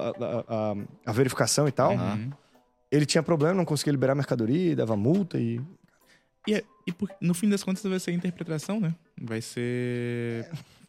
a verificação e tal, ele tinha problema, não conseguia liberar mercadoria, dava multa e... No fim das contas vai ser a interpretação, né? Vai ser...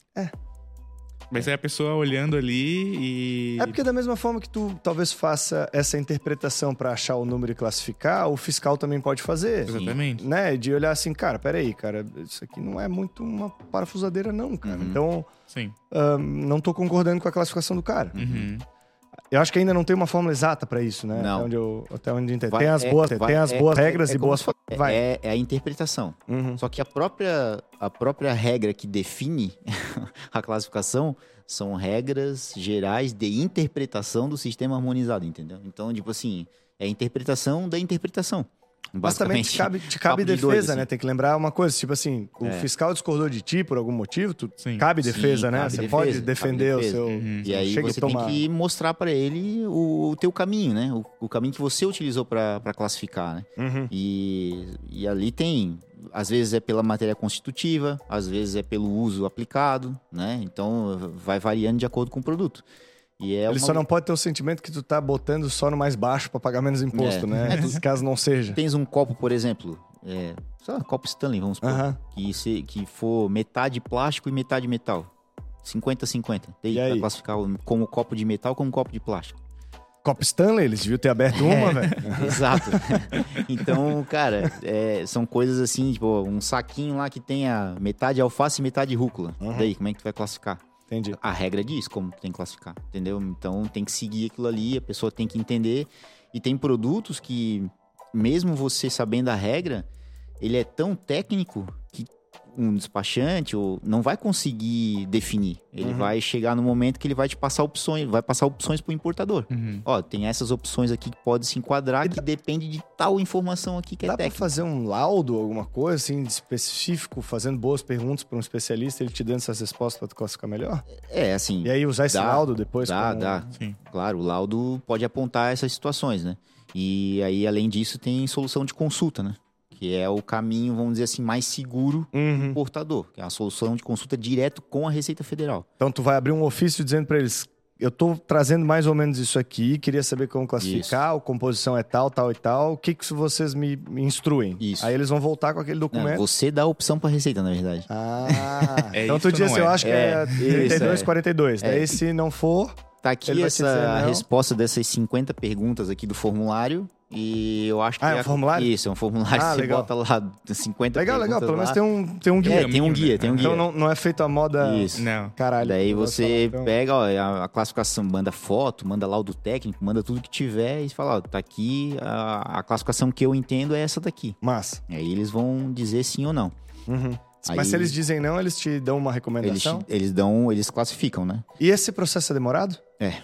Vai ser a pessoa olhando ali e... É porque da mesma forma que tu talvez faça essa interpretação pra achar o número e classificar, o fiscal também pode fazer. Exatamente. Né? De olhar assim, peraí, isso aqui não é muito uma parafusadeira não, cara. Então, Sim. Não tô concordando com a classificação do cara. Uhum. Eu acho que ainda não tem uma fórmula exata pra isso, né? Não. Até onde eu entendo. Tem as boas regras e boas... É a interpretação. Só que a própria regra que define a classificação são regras gerais de interpretação do sistema harmonizado, entendeu? Então, tipo assim, é a interpretação da interpretação. Mas também te cabe defesa, né? Tem que lembrar uma coisa, tipo assim, o fiscal discordou de ti por algum motivo, cabe defesa, né? Você pode defender o seu... E aí você tem que mostrar pra ele o teu caminho, né? O caminho que você utilizou pra classificar, né? E ali tem... Às vezes é pela matéria constitutiva, às vezes é pelo uso aplicado, né? Então vai variando de acordo com o produto. Ele só não pode ter o sentimento que tu tá botando só no mais baixo pra pagar menos imposto, né? Caso não seja. Tens um copo, por exemplo, só copo Stanley, vamos supor, que for metade plástico e metade metal. 50-50. Daí vai classificar como copo de metal ou como copo de plástico. Copo Stanley, eles deviam ter aberto uma, velho. Exato. Então, cara, são coisas assim, tipo, um saquinho lá que tenha metade alface e metade rúcula. Daí, como é que tu vai classificar? Entendi. A regra diz como tem que classificar, entendeu? Então tem que seguir aquilo ali, a pessoa tem que entender. E tem produtos que, mesmo você sabendo a regra, ele é tão técnico que um despachante não vai conseguir definir. Ele vai chegar no momento que ele vai te passar opções, vai passar opções pro importador. Ó, tem essas opções aqui que pode se enquadrar, que depende de tal informação aqui que é técnica. Dá pra fazer um laudo, alguma coisa assim, específico, fazendo boas perguntas para um especialista, ele te dando essas respostas pra tu classificar melhor? Assim... E aí usar esse laudo depois? Dá. Sim. Claro, o laudo pode apontar essas situações, né? E aí, além disso, tem solução de consulta, né? Que é o caminho, vamos dizer assim, mais seguro do importador. Que é a solução de consulta direto com a Receita Federal. Então, tu vai abrir um ofício dizendo para eles, eu tô trazendo mais ou menos isso aqui, queria saber como classificar, a composição é tal, tal e tal, o que vocês me instruem? Isso. Aí eles vão voltar com aquele documento. Não, você dá a opção para a Receita, na verdade. Então tu diz assim, eu acho que é 32, 42. Daí se não for... Tá aqui a resposta dessas 50 perguntas aqui do formulário. E eu acho que é um formulário? Isso, é um formulário que você legal. bota lá 50 legal, perguntas. Pelo menos tem um guia. Tem um guia. Então não é feito a moda... Isso. Não. Caralho. Daí você pega a classificação, manda foto, manda laudo técnico, manda tudo que tiver e fala, tá aqui, a classificação que eu entendo é essa daqui. Massa. Aí eles vão dizer sim ou não. Mas se eles dizem não, eles te dão uma recomendação? Eles classificam, né? E esse processo é demorado?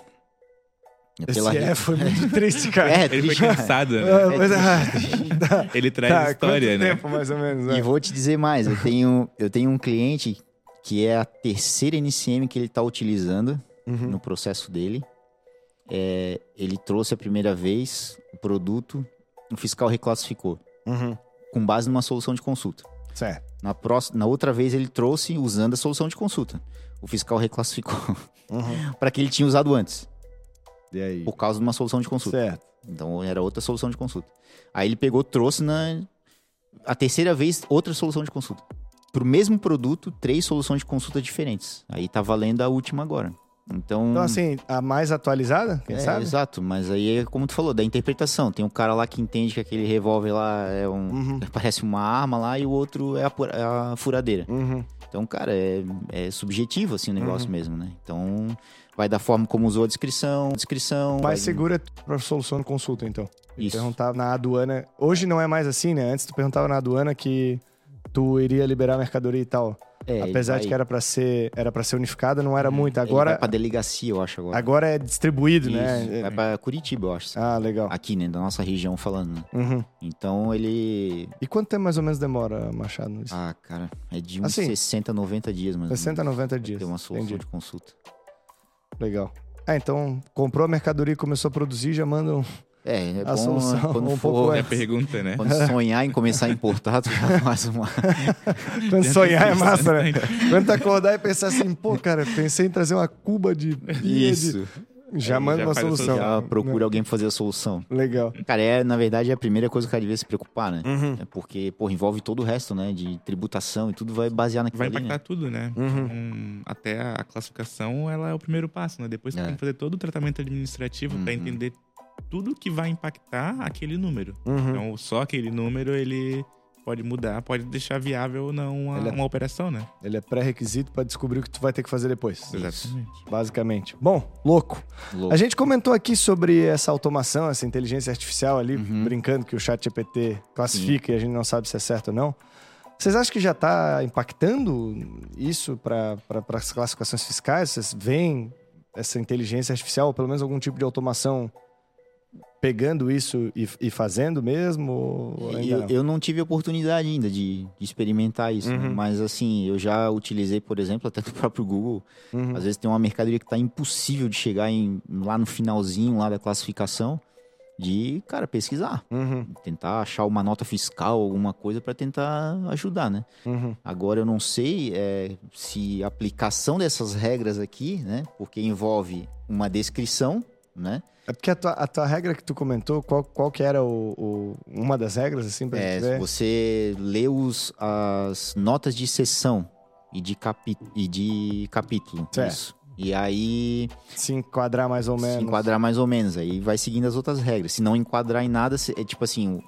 Foi muito triste, cara. Ele foi cansado, né? Ele traz história, né? Tempo, mais ou menos, E vou te dizer mais, eu tenho um cliente que é a terceira NCM que ele está utilizando no processo dele. Ele trouxe a primeira vez o produto, o fiscal reclassificou, com base numa solução de consulta. Certo. Na outra vez ele trouxe usando a solução de consulta. O fiscal reclassificou para que ele tinha usado antes. E aí? Por causa de uma solução de consulta. Certo. Então era outra solução de consulta. Aí ele trouxe a terceira vez outra solução de consulta. Pro mesmo produto, 3 soluções de consulta diferentes. Aí tá valendo a última agora. Então assim, a mais atualizada, quem sabe? Exato, mas aí é como tu falou, da interpretação. Tem um cara lá que entende que aquele revólver lá parece uma arma lá e o outro é a furadeira. Então, cara, é subjetivo assim o negócio mesmo, né? Então, vai da forma como usou a descrição. Mais segura para solução de consulta, então. Isso. Perguntar na aduana. Hoje não é mais assim, né? Antes tu perguntava na aduana que tu iria liberar a mercadoria e tal. Apesar de que era para ser unificada, não era muito. Agora vai pra delegacia, eu acho agora. Agora é distribuído, Isso. né? Vai pra Curitiba, eu acho. Legal. Aqui, né? Da nossa região falando, né? Então ele... E quanto tempo mais ou menos demora, Machado? Isso? Cara, é de uns 60, 90 dias, mais 60, 90 dias. Tem uma solução de consulta. Legal. Então, comprou a mercadoria e começou a produzir, já manda É a bom solução quando um for... pouco É a antes. pergunta, né? Quando sonhar em começar a importar, tu já faz uma... Quando sonhar é massa, né? Bastante. Quando tu acordar e pensar assim, pô, cara, pensei em trazer uma cuba de bia Isso. Já Aí manda já uma faz a solução. Já procura alguém pra fazer a solução. Legal. Cara, na verdade, é a primeira coisa que o cara devia se preocupar, né? Uhum. É porque, pô, envolve todo o resto, né? De tributação e tudo vai basear naquilo Vai ali, impactar né? tudo, né? Uhum. Então, até a classificação, ela é o primeiro passo, né? Depois você É. tem que fazer todo o tratamento administrativo para entender tudo que vai impactar aquele número. Uhum. Então, só aquele número, ele pode mudar, pode deixar viável ou não uma operação, né? Ele é pré-requisito pra descobrir o que tu vai ter que fazer depois. Exatamente. Basicamente. Bom, louco. Louco. A gente comentou aqui sobre essa automação, essa inteligência artificial ali, brincando que o ChatGPT classifica e a gente não sabe se é certo ou não. Vocês acham que já está impactando isso para as classificações fiscais? Vocês veem essa inteligência artificial, ou pelo menos algum tipo de automação pegando isso e fazendo mesmo? Ou ainda não? Eu não tive oportunidade ainda de experimentar isso, né? Mas assim, eu já utilizei, por exemplo, até do próprio Google. Às vezes tem uma mercadoria que tá impossível de chegar lá no finalzinho lá da classificação, de, cara, pesquisar. Tentar achar uma nota fiscal, alguma coisa para tentar ajudar, né? Agora eu não sei se a aplicação dessas regras aqui, né? Porque envolve uma descrição, né? É porque a tua regra que tu comentou, qual que era uma das regras, assim, pra gente ver? Você lê as notas de seção e de capítulo. Certo. Isso. E aí, Se enquadrar mais ou menos. se enquadrar mais ou menos. Aí vai seguindo as outras regras. Se não enquadrar em nada, é tipo assim,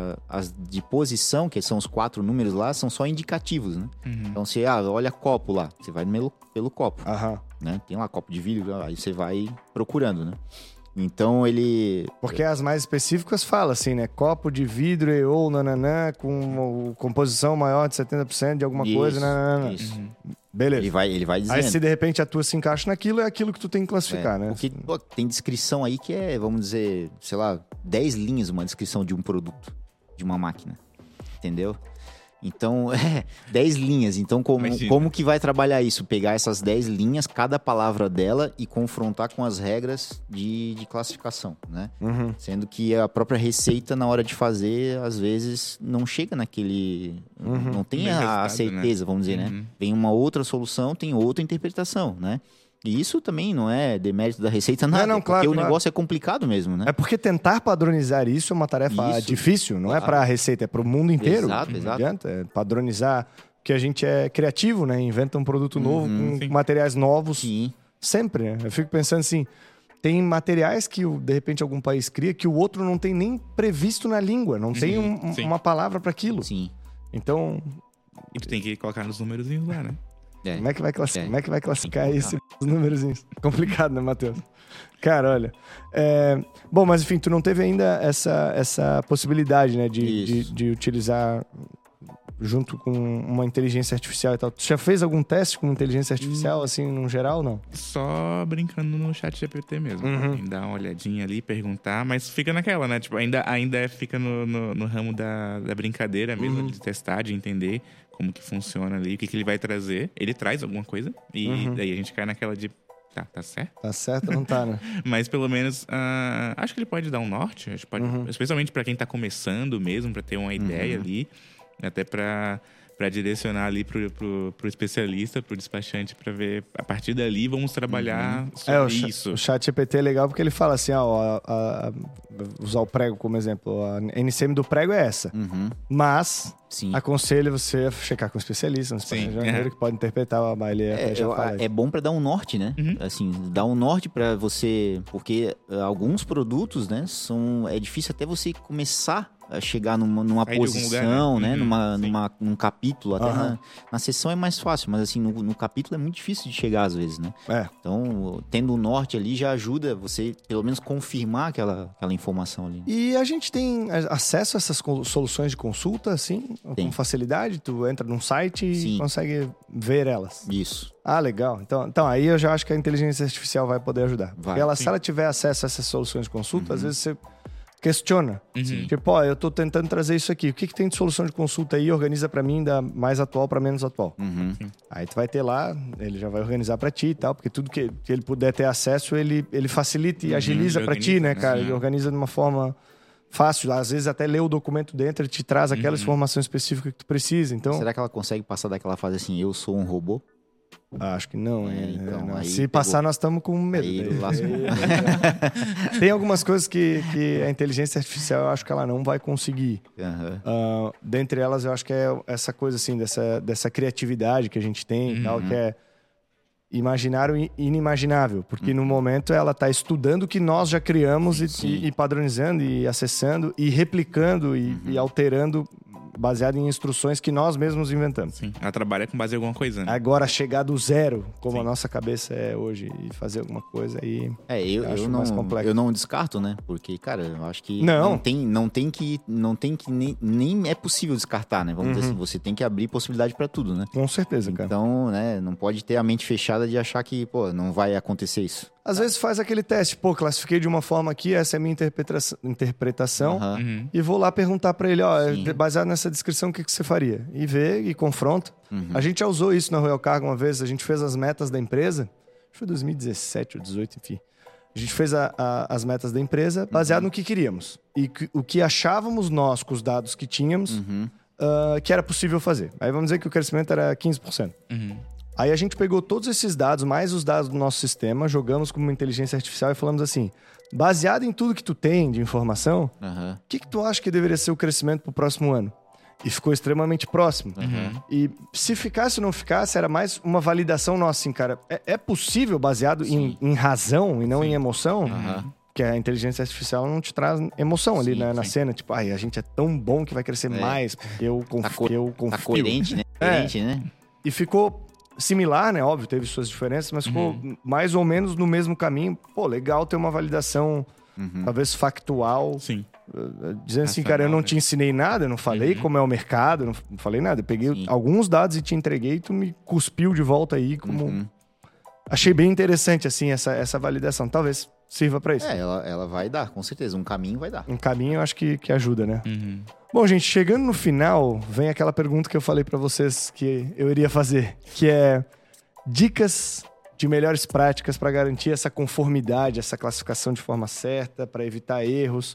as de posição, que são os 4 números lá, são só indicativos, né? Então você, olha copo lá. Você vai pelo copo, Aham. né? Tem lá copo de vidro, aí você vai procurando, né? Então ele... Porque as mais específicas falam assim, né? Copo de vidro e ou nananã com composição maior de 70% de alguma coisa, nananã. Isso. Beleza. Ele vai dizendo. Aí se de repente a tua se encaixa naquilo, é aquilo que tu tem que classificar, né? Porque pô, tem descrição aí que é, vamos dizer, sei lá, 10 linhas uma descrição de um produto, de uma máquina. Entendeu? Então, 10 linhas. Então, como que vai trabalhar isso? Pegar essas 10 linhas, cada palavra dela, e confrontar com as regras de classificação, né? Sendo que a própria receita, na hora de fazer, às vezes, não chega naquele... Não tem Mesmo a resultado, certeza, né? vamos dizer, né? Vem uma outra solução, tem outra interpretação, né? E isso também não é demérito da receita, nada. Não, claro, porque o claro. negócio é complicado mesmo, né? É porque tentar padronizar isso é uma tarefa Isso, difícil, não é claro. para a receita, é para o mundo inteiro. Exato, Não exato. adianta, é padronizar, porque a gente é criativo, né? Inventa um produto novo com sim. materiais novos Sim. sempre, né? Eu fico pensando assim, tem materiais que de repente algum país cria que o outro não tem nem previsto na língua, não tem sim. uma palavra para aquilo. Sim. Então, E tu tem que colocar nos númerozinhos lá, né? como é que vai classificar, É. como é que vai classificar Tem que esse númerozinhos? Complicado, né, Matheus? Cara, olha. Bom, mas enfim, tu não teve ainda essa possibilidade, né, Isso. de utilizar junto com uma inteligência artificial e tal. Tu já fez algum teste com inteligência artificial, assim, no geral, ou não? Só brincando no chat GPT mesmo. Tem que dar uma olhadinha ali, perguntar, mas fica naquela, né? Tipo, ainda fica no ramo da brincadeira mesmo, de testar, de entender como que funciona ali, o que ele vai trazer. Ele traz alguma coisa e daí a gente cai naquela de... Tá certo? Tá certo ou não tá, né? Mas pelo menos, acho que ele pode dar um norte. Acho que pode, especialmente pra quem tá começando mesmo, pra ter uma ideia ali. Até pra direcionar ali pro especialista, pro despachante, pra ver, a partir dali, vamos trabalhar sobre isso. O chat GPT é legal porque ele fala assim, usar o prego como exemplo, a NCM do prego é essa. Mas Sim. aconselho você a checar com um especialista, um despachante que pode interpretar, mas ele já fala É bom pra dar um norte, né? Assim, dar um norte pra você... Porque alguns produtos, né, é difícil até você começar a chegar numa Sair de algum posição, lugar, né? né? Num capítulo. Até na sessão é mais fácil, mas assim, no capítulo é muito difícil de chegar às vezes, né? Então, tendo o norte ali já ajuda você, pelo menos, confirmar aquela informação ali. E a gente tem acesso a essas soluções de consulta, assim, Tem. com facilidade? Tu entra num site e Sim. consegue ver elas. Isso. Ah, legal. Então aí eu já acho que a inteligência artificial vai poder ajudar. Vai, Porque sim. se ela tiver acesso a essas soluções de consulta, às vezes você questiona. Tipo, ó, eu tô tentando trazer isso aqui. O que tem de solução de consulta aí? Organiza pra mim da mais atual pra menos atual. Aí tu vai ter lá, ele já vai organizar pra ti e tal, porque tudo que ele puder ter acesso, ele facilita e agiliza pra ti, né, cara? Ele organiza de uma forma fácil. Às vezes até lê o documento dentro, ele te traz aquela informação específica que tu precisa. Então, será que ela consegue passar daquela fase assim, eu sou um robô? acho que não. Então, não. aí Se pegou. passar, nós estamos com medo. Aí lascou. Tem algumas coisas que a inteligência artificial, eu acho que ela não vai conseguir. Dentre elas, eu acho que é essa coisa assim, dessa criatividade que a gente tem e tal, que é imaginário e inimaginável. Porque no momento ela está estudando o que nós já criamos e padronizando e acessando e replicando e alterando baseado em instruções que nós mesmos inventamos. Sim, ela trabalha com base em alguma coisa, né? Agora, chegar do zero, como a nossa cabeça é hoje, e fazer alguma coisa aí... eu não descarto, né? Porque, cara, eu acho que Não. não tem que nem é possível descartar, né? Vamos dizer assim, você tem que abrir possibilidade pra tudo, né? Com certeza, cara. Então, né, não pode ter a mente fechada de achar que, pô, não vai acontecer isso. Às vezes faz aquele teste, pô, classifiquei de uma forma aqui, essa é a minha interpretação, e vou lá perguntar pra ele, ó, baseado nessa descrição, o que você faria? E vê e confronta. A gente já usou isso na Royal Cargo uma vez, a gente fez as metas da empresa, acho que foi 2017 ou 2018, enfim. A gente fez as metas da empresa baseado no que queríamos. E o que achávamos nós com os dados que tínhamos que era possível fazer. Aí vamos dizer que o crescimento era 15%. Aí a gente pegou todos esses dados, mais os dados do nosso sistema, jogamos como uma inteligência artificial e falamos assim, baseado em tudo que tu tem de informação, o que tu acha que deveria ser o crescimento pro próximo ano? E ficou extremamente próximo. E se ficasse ou não ficasse, era mais uma validação nossa, assim, cara. É possível, baseado em razão e não em emoção? Porque a inteligência artificial não te traz emoção ali na cena. Tipo, a gente é tão bom que vai crescer mais, porque eu confio. Tá coerente, né? Coerente, né? E ficou similar, né? Óbvio, teve suas diferenças, mas ficou mais ou menos no mesmo caminho. Pô, legal ter uma validação, talvez factual. Sim. Dizendo assim, cara, eu não te ensinei nada, eu não falei como é o mercado, não falei nada. Eu peguei alguns dados e te entreguei e tu me cuspiu de volta aí como... Achei bem interessante, assim, essa validação. Talvez sirva pra isso. Ela vai dar, com certeza. Um caminho vai dar. Um caminho eu acho que ajuda, né? Bom, gente, chegando no final, vem aquela pergunta que eu falei pra vocês que eu iria fazer, que é dicas de melhores práticas para garantir essa conformidade, essa classificação de forma certa, para evitar erros.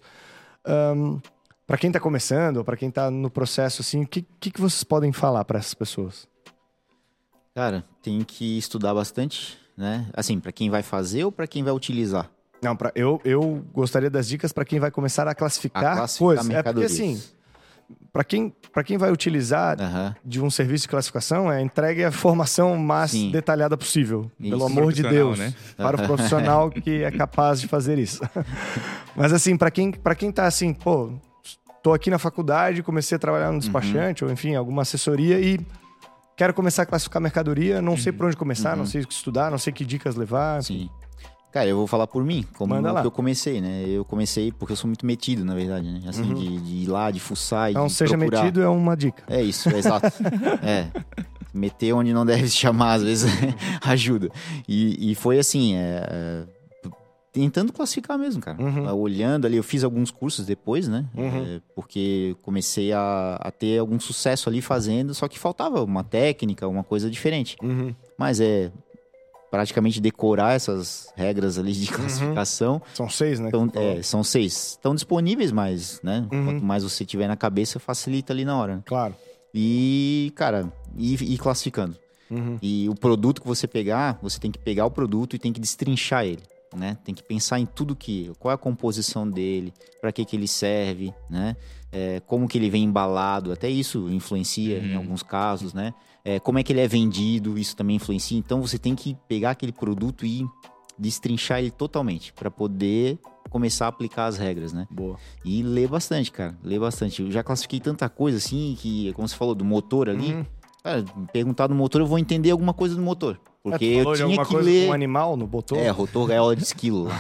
Para quem tá começando, ou para quem tá no processo, assim, o que vocês podem falar para essas pessoas? Cara, tem que estudar bastante, né? Assim, para quem vai fazer ou para quem vai utilizar? Não, eu gostaria das dicas para quem vai começar a classificar coisas. É porque, assim, para quem vai utilizar de um serviço de classificação, entregue a formação mais detalhada possível. Isso. Pelo amor de Deus. Né? Para o profissional que é capaz de fazer isso. Mas, assim, para quem tá assim, pô, tô aqui na faculdade, comecei a trabalhar no despachante, ou enfim, alguma assessoria e quero começar a classificar mercadoria, não sei por onde começar, não sei o que estudar, não sei que dicas levar. Sim. Cara, eu vou falar por mim, como que eu comecei, né? Eu comecei porque eu sou muito metido, na verdade, né? Assim, de ir lá, de fuçar e então, de seja procurar. metido é uma dica. É isso, exato. Meter onde não deve se chamar, às vezes, ajuda. E foi assim, tentando classificar mesmo, cara. Olhando ali, eu fiz alguns cursos depois, né? Porque comecei a ter algum sucesso ali fazendo, só que faltava uma técnica, uma coisa diferente. Mas praticamente decorar essas regras ali de classificação. São 6, né? Então, são 6. Estão disponíveis, mas, né? Quanto mais você tiver na cabeça, facilita ali na hora. Né? Claro. E, cara, ir classificando. E o produto que você pegar, você tem que pegar o produto e tem que destrinchar ele. Né? Tem que pensar em tudo qual é a composição dele, para que ele serve, né? Como que ele vem embalado, até isso influencia em alguns casos, né? Como é que ele é vendido, isso também influencia. Então você tem que pegar aquele produto e destrinchar ele totalmente para poder começar a aplicar as regras, né? Boa. E ler bastante, cara, ler bastante. Eu já classifiquei tanta coisa assim que, como você falou, do motor ali, cara, perguntar do motor, eu vou entender alguma coisa do motor. Porque tu eu falou de tinha alguma que coisa ler... com um animal, não botou? rotor gaiola de esquilo lá.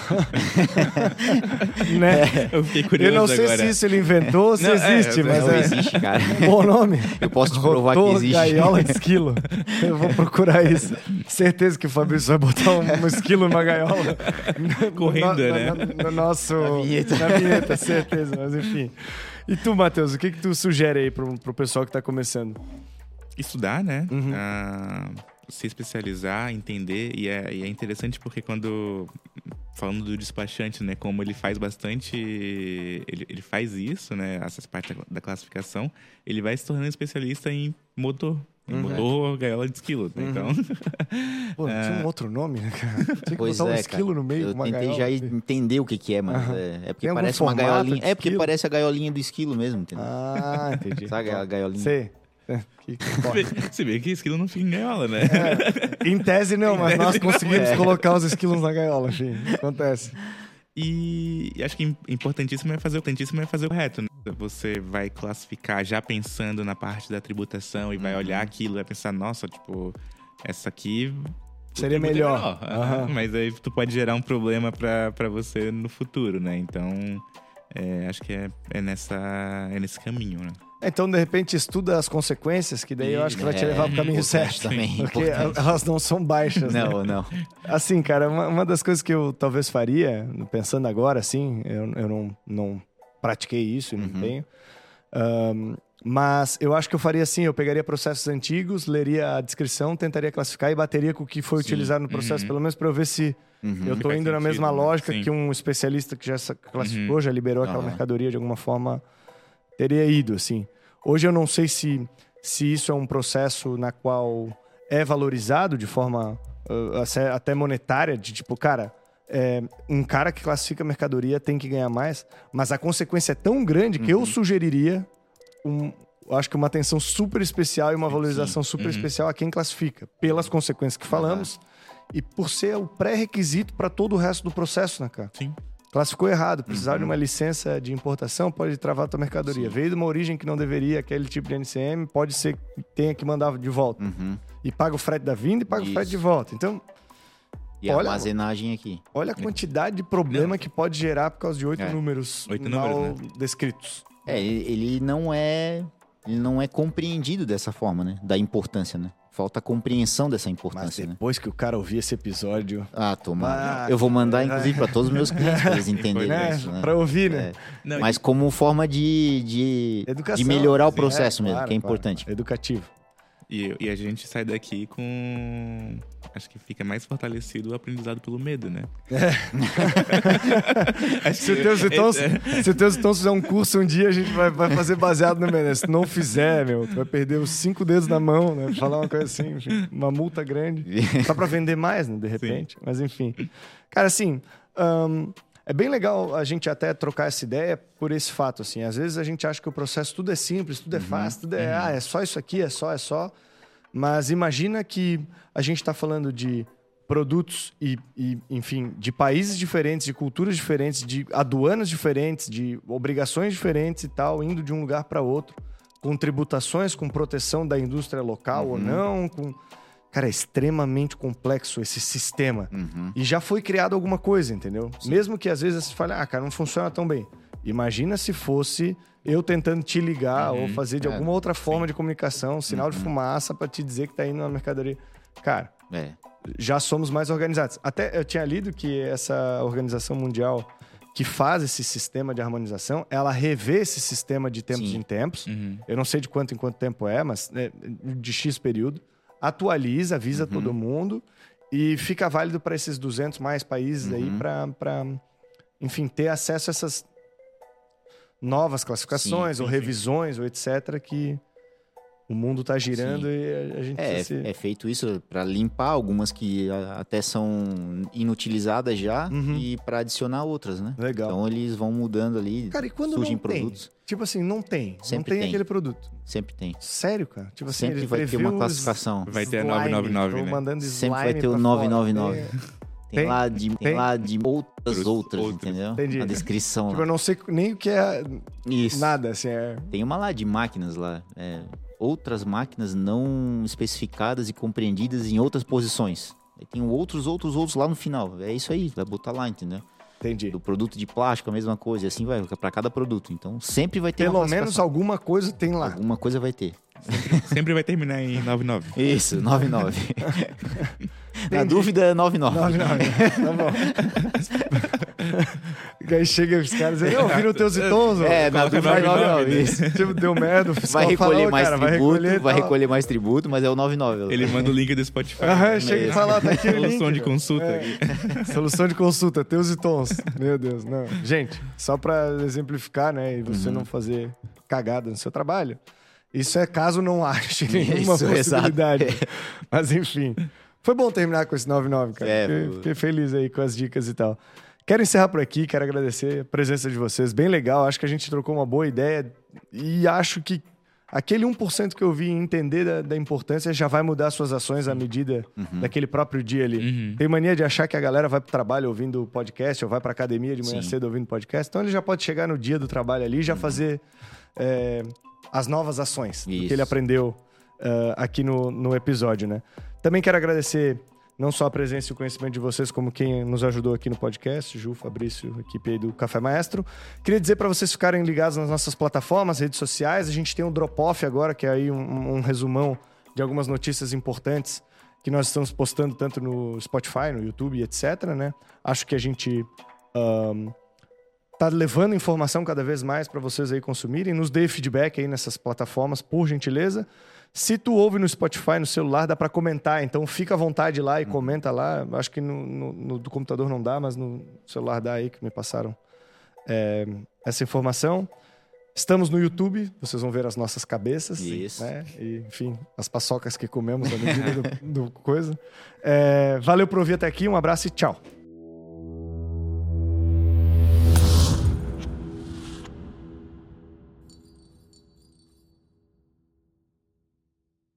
Né? Eu fiquei curioso Eu não sei agora. se isso ele inventou ou se Não, existe, mas Não é existe, cara. um bom nome. Eu posso te provar que Rotor existe. gaiola de esquilo. Eu vou procurar isso. Certeza que o Fabrício vai botar um esquilo numa gaiola. Correndo, né? No nosso... Na Na vinheta, certeza. Mas enfim. E tu, Matheus, o que tu sugere aí pro pessoal que tá começando? Estudar, né? Uhum. Se especializar, entender. E é interessante porque quando... Falando do despachante, né? Como ele faz bastante... Ele faz isso, né? Essas partes da classificação. Ele vai se tornando especialista em motor. Em motor gaiola de esquilo. Né? Então... Pô, tinha um outro nome, né, cara? Tinha que Pois botar um é, esquilo cara. no meio, Eu uma tentei gaiola. já entender o que é, mas é porque Tem algum parece uma formato gaiolinha. de É porque esquilo? parece a gaiolinha do esquilo mesmo, entendeu? Ah, entendi. Sabe a gaiolinha? Sei. Se bem que esquilo não fica em gaiola, né? Em tese não, mas nós conseguimos colocar os esquilos na gaiola, enfim, acontece. E acho que importantíssimo é fazer o correto, né? Você vai classificar já pensando na parte da tributação e vai olhar aquilo e vai pensar, nossa, tipo, essa aqui... Seria melhor. Mas aí tu pode gerar um problema pra você no futuro, né? Então, acho que é nesse caminho, né? Então, de repente, estuda as consequências, que daí eu acho que vai te levar pro caminho certo. Também, porque importante. elas não são baixas, né? Não. Assim, cara, uma das coisas que eu talvez faria, pensando agora, assim, eu não pratiquei isso e não tenho. Mas eu acho que eu faria assim, eu pegaria processos antigos, leria a descrição, tentaria classificar e bateria com o que foi utilizado no processo, pelo menos para eu ver se eu tô Faz indo na sentido, mesma né? lógica Sim. que um especialista que já classificou, já liberou aquela mercadoria de alguma forma, teria ido, assim. Hoje eu não sei se isso é um processo na qual é valorizado de forma até monetária, de tipo, cara, um cara que classifica mercadoria tem que ganhar mais, mas a consequência é tão grande que eu sugeriria acho que uma atenção super especial e uma valorização super especial a quem classifica, pelas consequências que falamos e por ser o pré-requisito para todo o resto do processo, né, cara? Sim. Classificou errado, precisava de uma licença de importação, pode travar a tua mercadoria. Veio de uma origem que não deveria, aquele tipo de NCM, pode ser que tenha que mandar de volta. E paga o frete da vinda e paga o frete de volta. Então, E a olha, armazenagem aqui. olha a quantidade de problema que pode gerar por causa de 8 números 8 mal números, né? descritos. Ele não é compreendido dessa forma, né? Da importância, né? Falta compreensão dessa Mas importância, né? depois que o cara ouvir esse episódio, Tomara. Eu vou mandar, inclusive, para todos os meus clientes para eles entenderem né? isso, né? Pra ouvir, né? Não, Mas como forma de Educação. melhorar o Sim, processo mesmo, claro, que é claro. importante. Educativo. E a gente sai daqui com... Acho que fica mais fortalecido o aprendizado pelo medo, né? Se o Teus Tons fizer um curso um dia, a gente vai fazer baseado no medo. Se não fizer, tu vai perder os 5 dedos na mão, né? Falar uma coisa assim, enfim, uma multa grande. Só pra vender mais, né? De repente. Sim. Mas enfim. Cara, assim... é bem legal a gente até trocar essa ideia por esse fato, assim. Às vezes a gente acha que o processo tudo é simples, tudo é fácil, tudo é só isso aqui, é só. Mas imagina que a gente está falando de produtos e, enfim, de países diferentes, de culturas diferentes, de aduanas diferentes, de obrigações diferentes e tal, indo de um lugar para outro, com tributações, com proteção da indústria local ou não, com... Cara, é extremamente complexo esse sistema. E já foi criado alguma coisa, entendeu? Sim. Mesmo que às vezes você fale, cara, não funciona tão bem. Imagina se fosse eu tentando te ligar ou fazer de alguma outra forma de comunicação, sinal de fumaça para te dizer que tá indo na mercadoria. Cara, já somos mais organizados. Até eu tinha lido que essa organização mundial que faz esse sistema de harmonização, ela revê esse sistema de tempos em tempos. Eu não sei de quanto em quanto tempo mas de X período. Atualiza, avisa todo mundo e fica válido para esses 200 mais países aí para, enfim, ter acesso a essas novas classificações ou revisões ou etc. que o mundo está girando e a gente É feito isso para limpar algumas que até são inutilizadas já e para adicionar outras, né? Legal. Então eles vão mudando ali, cara, e quando surgem não produtos. Tem? Tipo assim, não tem. Sempre não tem tem. aquele produto. Sempre tem. Sério, cara? Tipo assim, Sempre ele vai ter uma classificação. Vai ter a slime, 999, tô né? mandando Sempre vai slime ter o pra 999. fora. Tem lá de outras, Outros. entendeu? Entendi. A descrição Tipo, lá. eu não sei nem o que é Isso. nada, assim, Tem uma lá de máquinas lá. Outras máquinas não especificadas e compreendidas em outras posições. Aí tem outros lá no final. É isso aí, vai botar lá, entendeu? Entendi. Do produto de plástico, a mesma coisa. E assim vai, para cada produto. Então, sempre vai ter Pelo menos alguma coisa tem lá. Alguma coisa vai ter. Sempre vai terminar em 99. Isso, 99. Na dúvida, é 99. 99. Tá bom. E aí chega os caras e ouviram teus tons. Na dúvida é 99. Isso. Tipo, deu merda. O fiscal Vai recolher falou, mais cara, tributo, vai recolher mais tributo, mas é o 99. Ele manda o link do Spotify. Chega e fala, tá aqui o link. Solução de consulta. Solução de consulta, teus e tons. Meu Deus, não. Gente, só pra exemplificar, né? E você não fazer cagada no seu trabalho. Isso é caso não ache nenhuma possibilidade. Mas enfim. Foi bom terminar com esse 99, cara. Fiquei feliz aí com as dicas e tal. Quero encerrar por aqui, quero agradecer a presença de vocês. Bem legal, acho que a gente trocou uma boa ideia. E acho que aquele 1% que eu vi entender da importância já vai mudar suas ações à medida daquele próprio dia ali. Tem mania de achar que a galera vai pro trabalho ouvindo podcast ou vai pra academia de manhã cedo ouvindo podcast. Então ele já pode chegar no dia do trabalho ali e já fazer as novas ações do que ele aprendeu aqui no episódio, né? Também quero agradecer não só a presença e o conhecimento de vocês, como quem nos ajudou aqui no podcast, Ju, Fabrício, equipe aí do Café Maestro. Queria dizer para vocês ficarem ligados nas nossas plataformas, redes sociais. A gente tem um Drop-Off agora, que é aí um resumão de algumas notícias importantes que nós estamos postando tanto no Spotify, no YouTube, etc, né? Acho que a gente tá levando informação cada vez mais para vocês aí consumirem. Nos dê feedback aí nessas plataformas, por gentileza. Se tu ouve no Spotify, no celular, dá para comentar. Então fica à vontade lá e comenta lá. Acho que no do computador não dá, mas no celular dá aí, que me passaram essa informação. Estamos no YouTube, vocês vão ver as nossas cabeças. Isso. Né? E, enfim, as paçocas que comemos na medida do coisa. Valeu por ouvir até aqui, um abraço e tchau.